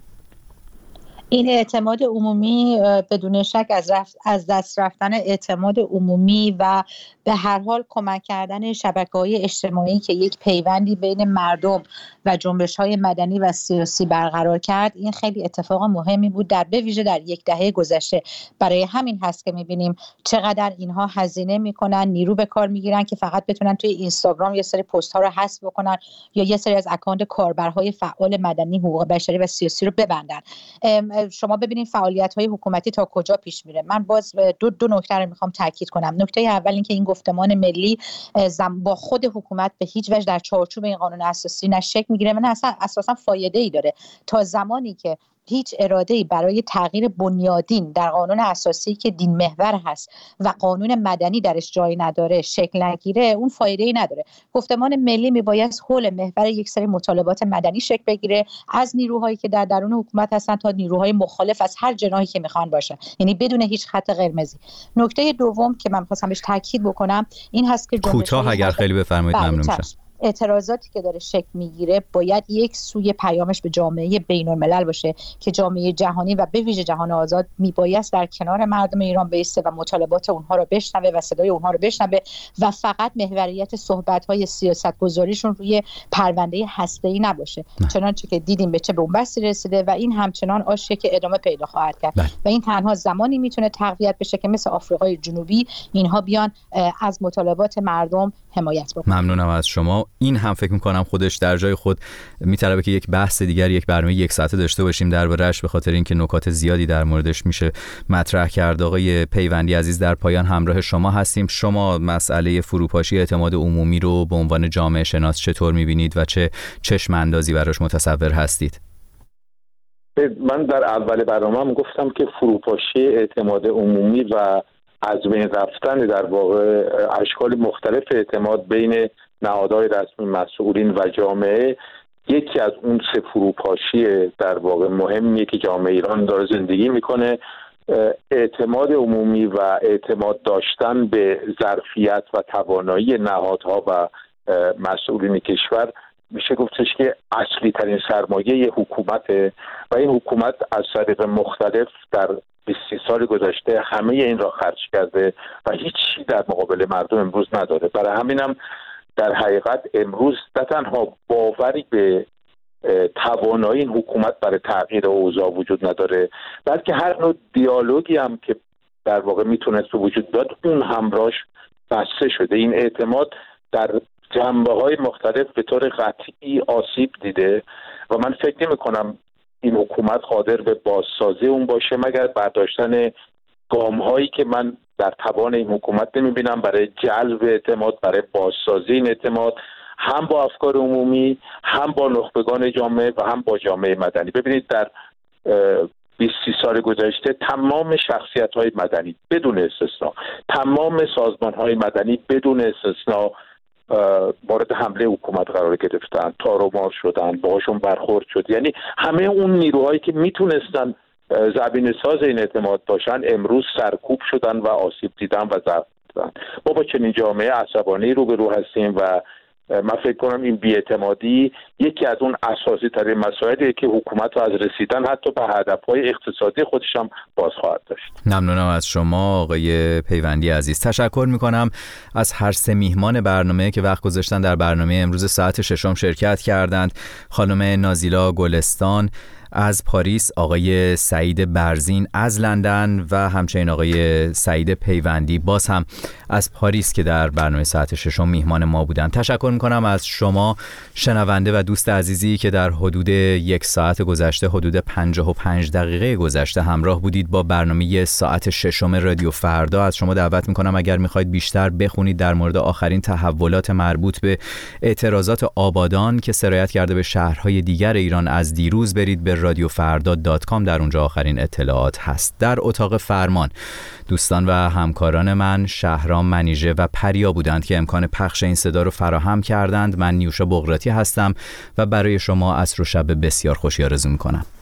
این اعتماد عمومی بدون شک از, رفت، از دست رفتن اعتماد عمومی و به هر حال کمک کردن شبکه‌های اجتماعی که یک پیوندی بین مردم و جنبش‌های مدنی و سیاسی برقرار کرد، این خیلی اتفاق مهمی بود در به ویژه در یک دهه گذشته. برای همین هست که می‌بینیم چقدر اینها هزینه می‌کنن، نیرو به کار می‌گیرن که فقط بتونن توی اینستاگرام یه سری پست‌ها رو حذف بکنن یا یه سری از اکانت کاربرهای فعال مدنی، حقوق بشری و سیاسی رو ببندن. شما ببینید فعالیت‌های حکومتی تا کجا پیش میره. من باز دو دو نکته رو می‌خوام تاکید کنم. نکته اول این که این گفتمان ملی با خود حکومت به هیچ وجه در چارچوب این قانون اساسی نه شکل میگیره و نه اصلا اساسا فایده‌ای داره. تا زمانی که هیچ اراده‌ای برای تغییر بنیادین در قانون اساسی که دین محور هست و قانون مدنی درش جایی نداره شکل نگیره، اون فایده‌ای نداره. گفتمان ملی میبایست حول محور یک سری مطالبات مدنی شکل بگیره، از نیروهایی که در درون حکومت هستن تا نیروهای مخالف از هر جناحی که میخوان باشن، یعنی بدون هیچ خط قرمزی. نکته دوم که من خواستم بهش تاکید بکنم این هست که کوتاه اگر خیلی بفرمایید ممنون میشم. اعتراضاتی که داره شکل میگیره باید یک سوی پیامش به جامعه بین‌الملل باشه که جامعه جهانی و به ویژه جهان آزاد میبایست در کنار مردم ایران بایسته و مطالبات اونها رو بشنوه و صدای اونها رو بشنوه و فقط محوریت صحبت‌های سیاست‌گذاریشون روی پرونده هسته‌ای نباشه. چنانچه که دیدیم به چه بنبستی رسیده و این همچنان آشیه که ادامه پیدا خواهد کرد بله. و این تنها زمانی میتونه تقویت بشه که مثل آفریقای جنوبی اینها بیان از مطالبات مردم حمایت بکنن. ممنونم از شما. این هم فکر می‌کنم خودش در جای خود می‌طلبه که یک بحث دیگر، یک برنامه یک ساعته داشته باشیم درباره‌اش، به خاطر اینکه نکات زیادی در موردش میشه مطرح کرد. آقای پیوندی عزیز، در پایان همراه شما هستیم. شما مسئله فروپاشی اعتماد عمومی رو به عنوان جامعه شناس چطور می‌بینید و چه چشم اندازی براش متصور هستید؟ من در اول برنامه‌ام گفتم که فروپاشی اعتماد عمومی و از بین رفتن در واقع اشکال مختلف اعتماد بین نهادهای رسمی، مسئولین و جامعه یکی از اون سه فروپاشی در واقع مهمیه که جامعه ایران داره زندگی میکنه. اعتماد عمومی و اعتماد داشتن به ظرفیت و توانایی نهادها و مسئولین کشور میشه گفتش که اصلی ترین سرمایه حکومته و این حکومت از طریق مختلف در بیست سال گذشته همه این را خرج کرده و هیچی در مقابل مردم امروز نداره. برای همینم در حقیقت امروز نه تنها باوری به توانایی این حکومت برای تغییر اوضاع وجود نداره، بلکه هر نوع دیالوگی هم که در واقع میتونست به وجود بیاد اون همراهش بسته شده. این اعتماد در جنبه‌های مختلف به طور قطعی آسیب دیده و من فکر نمی‌کنم این حکومت قادر به بازسازی اون باشه مگر برداشتن گام‌هایی که من در توان این حکومت نمی‌بینم برای جلب اعتماد، برای بازسازی این اعتماد، هم با افکار عمومی، هم با نخبگان جامعه و هم با جامعه مدنی. ببینید در بیست سال گذشته تمام شخصیت‌های مدنی بدون استثنا، تمام سازمان‌های مدنی بدون استثنا مورد حمله حکومت قرار گرفتن، تار و مار شدن، باهاشون برخورد شد. یعنی همه اون نیروهایی که میتونستن زمین ساز این اعتماد باشن امروز سرکوب شدن و آسیب دیدن و ضعف دیدن. ما با چنین جامعه عصبانی روبرو هستیم و من فکر کنم این بی‌اعتمادی یکی از اون اساسی ترین مسائلیه که حکومت رو از رسیدن حتی به هدفهای اقتصادی خودش هم باز خواهد داشت. ممنونم از شما آقای پیوندی عزیز. تشکر میکنم از هر سه میهمان برنامه که وقت گذاشتن در برنامه امروز ساعت ششم شرکت کردند. خانم نازیلا گلستان از پاریس، آقای سعید برزین از لندن و همچنین آقای سعید پیوندی باز هم از پاریس که در برنامه ساعت ششم میهمان ما بودند. تشکر میکنم از شما شنونده و دوست عزیزی که در حدود یک ساعت گذشته، حدود پنجاه و پنج دقیقه گذشته همراه بودید با برنامه ساعت ششم رادیو فردا. از شما دعوت میکنم اگر میخواید بیشتر بخونید در مورد آخرین تحولات مربوط به اعتراضات آبادان که سرایت کرده به شهرهای دیگر ایران از دیروز، برید به رادیو فردا دات کام. در اونجا آخرین اطلاعات هست. در اتاق فرمان دوستان و همکاران من شهرام منیژه و پریا بودند که امکان پخش این صدا رو فراهم کردند. من نیوشا بغراتی هستم و برای شما عصر و شب بسیار خوشی آرزو میکنم.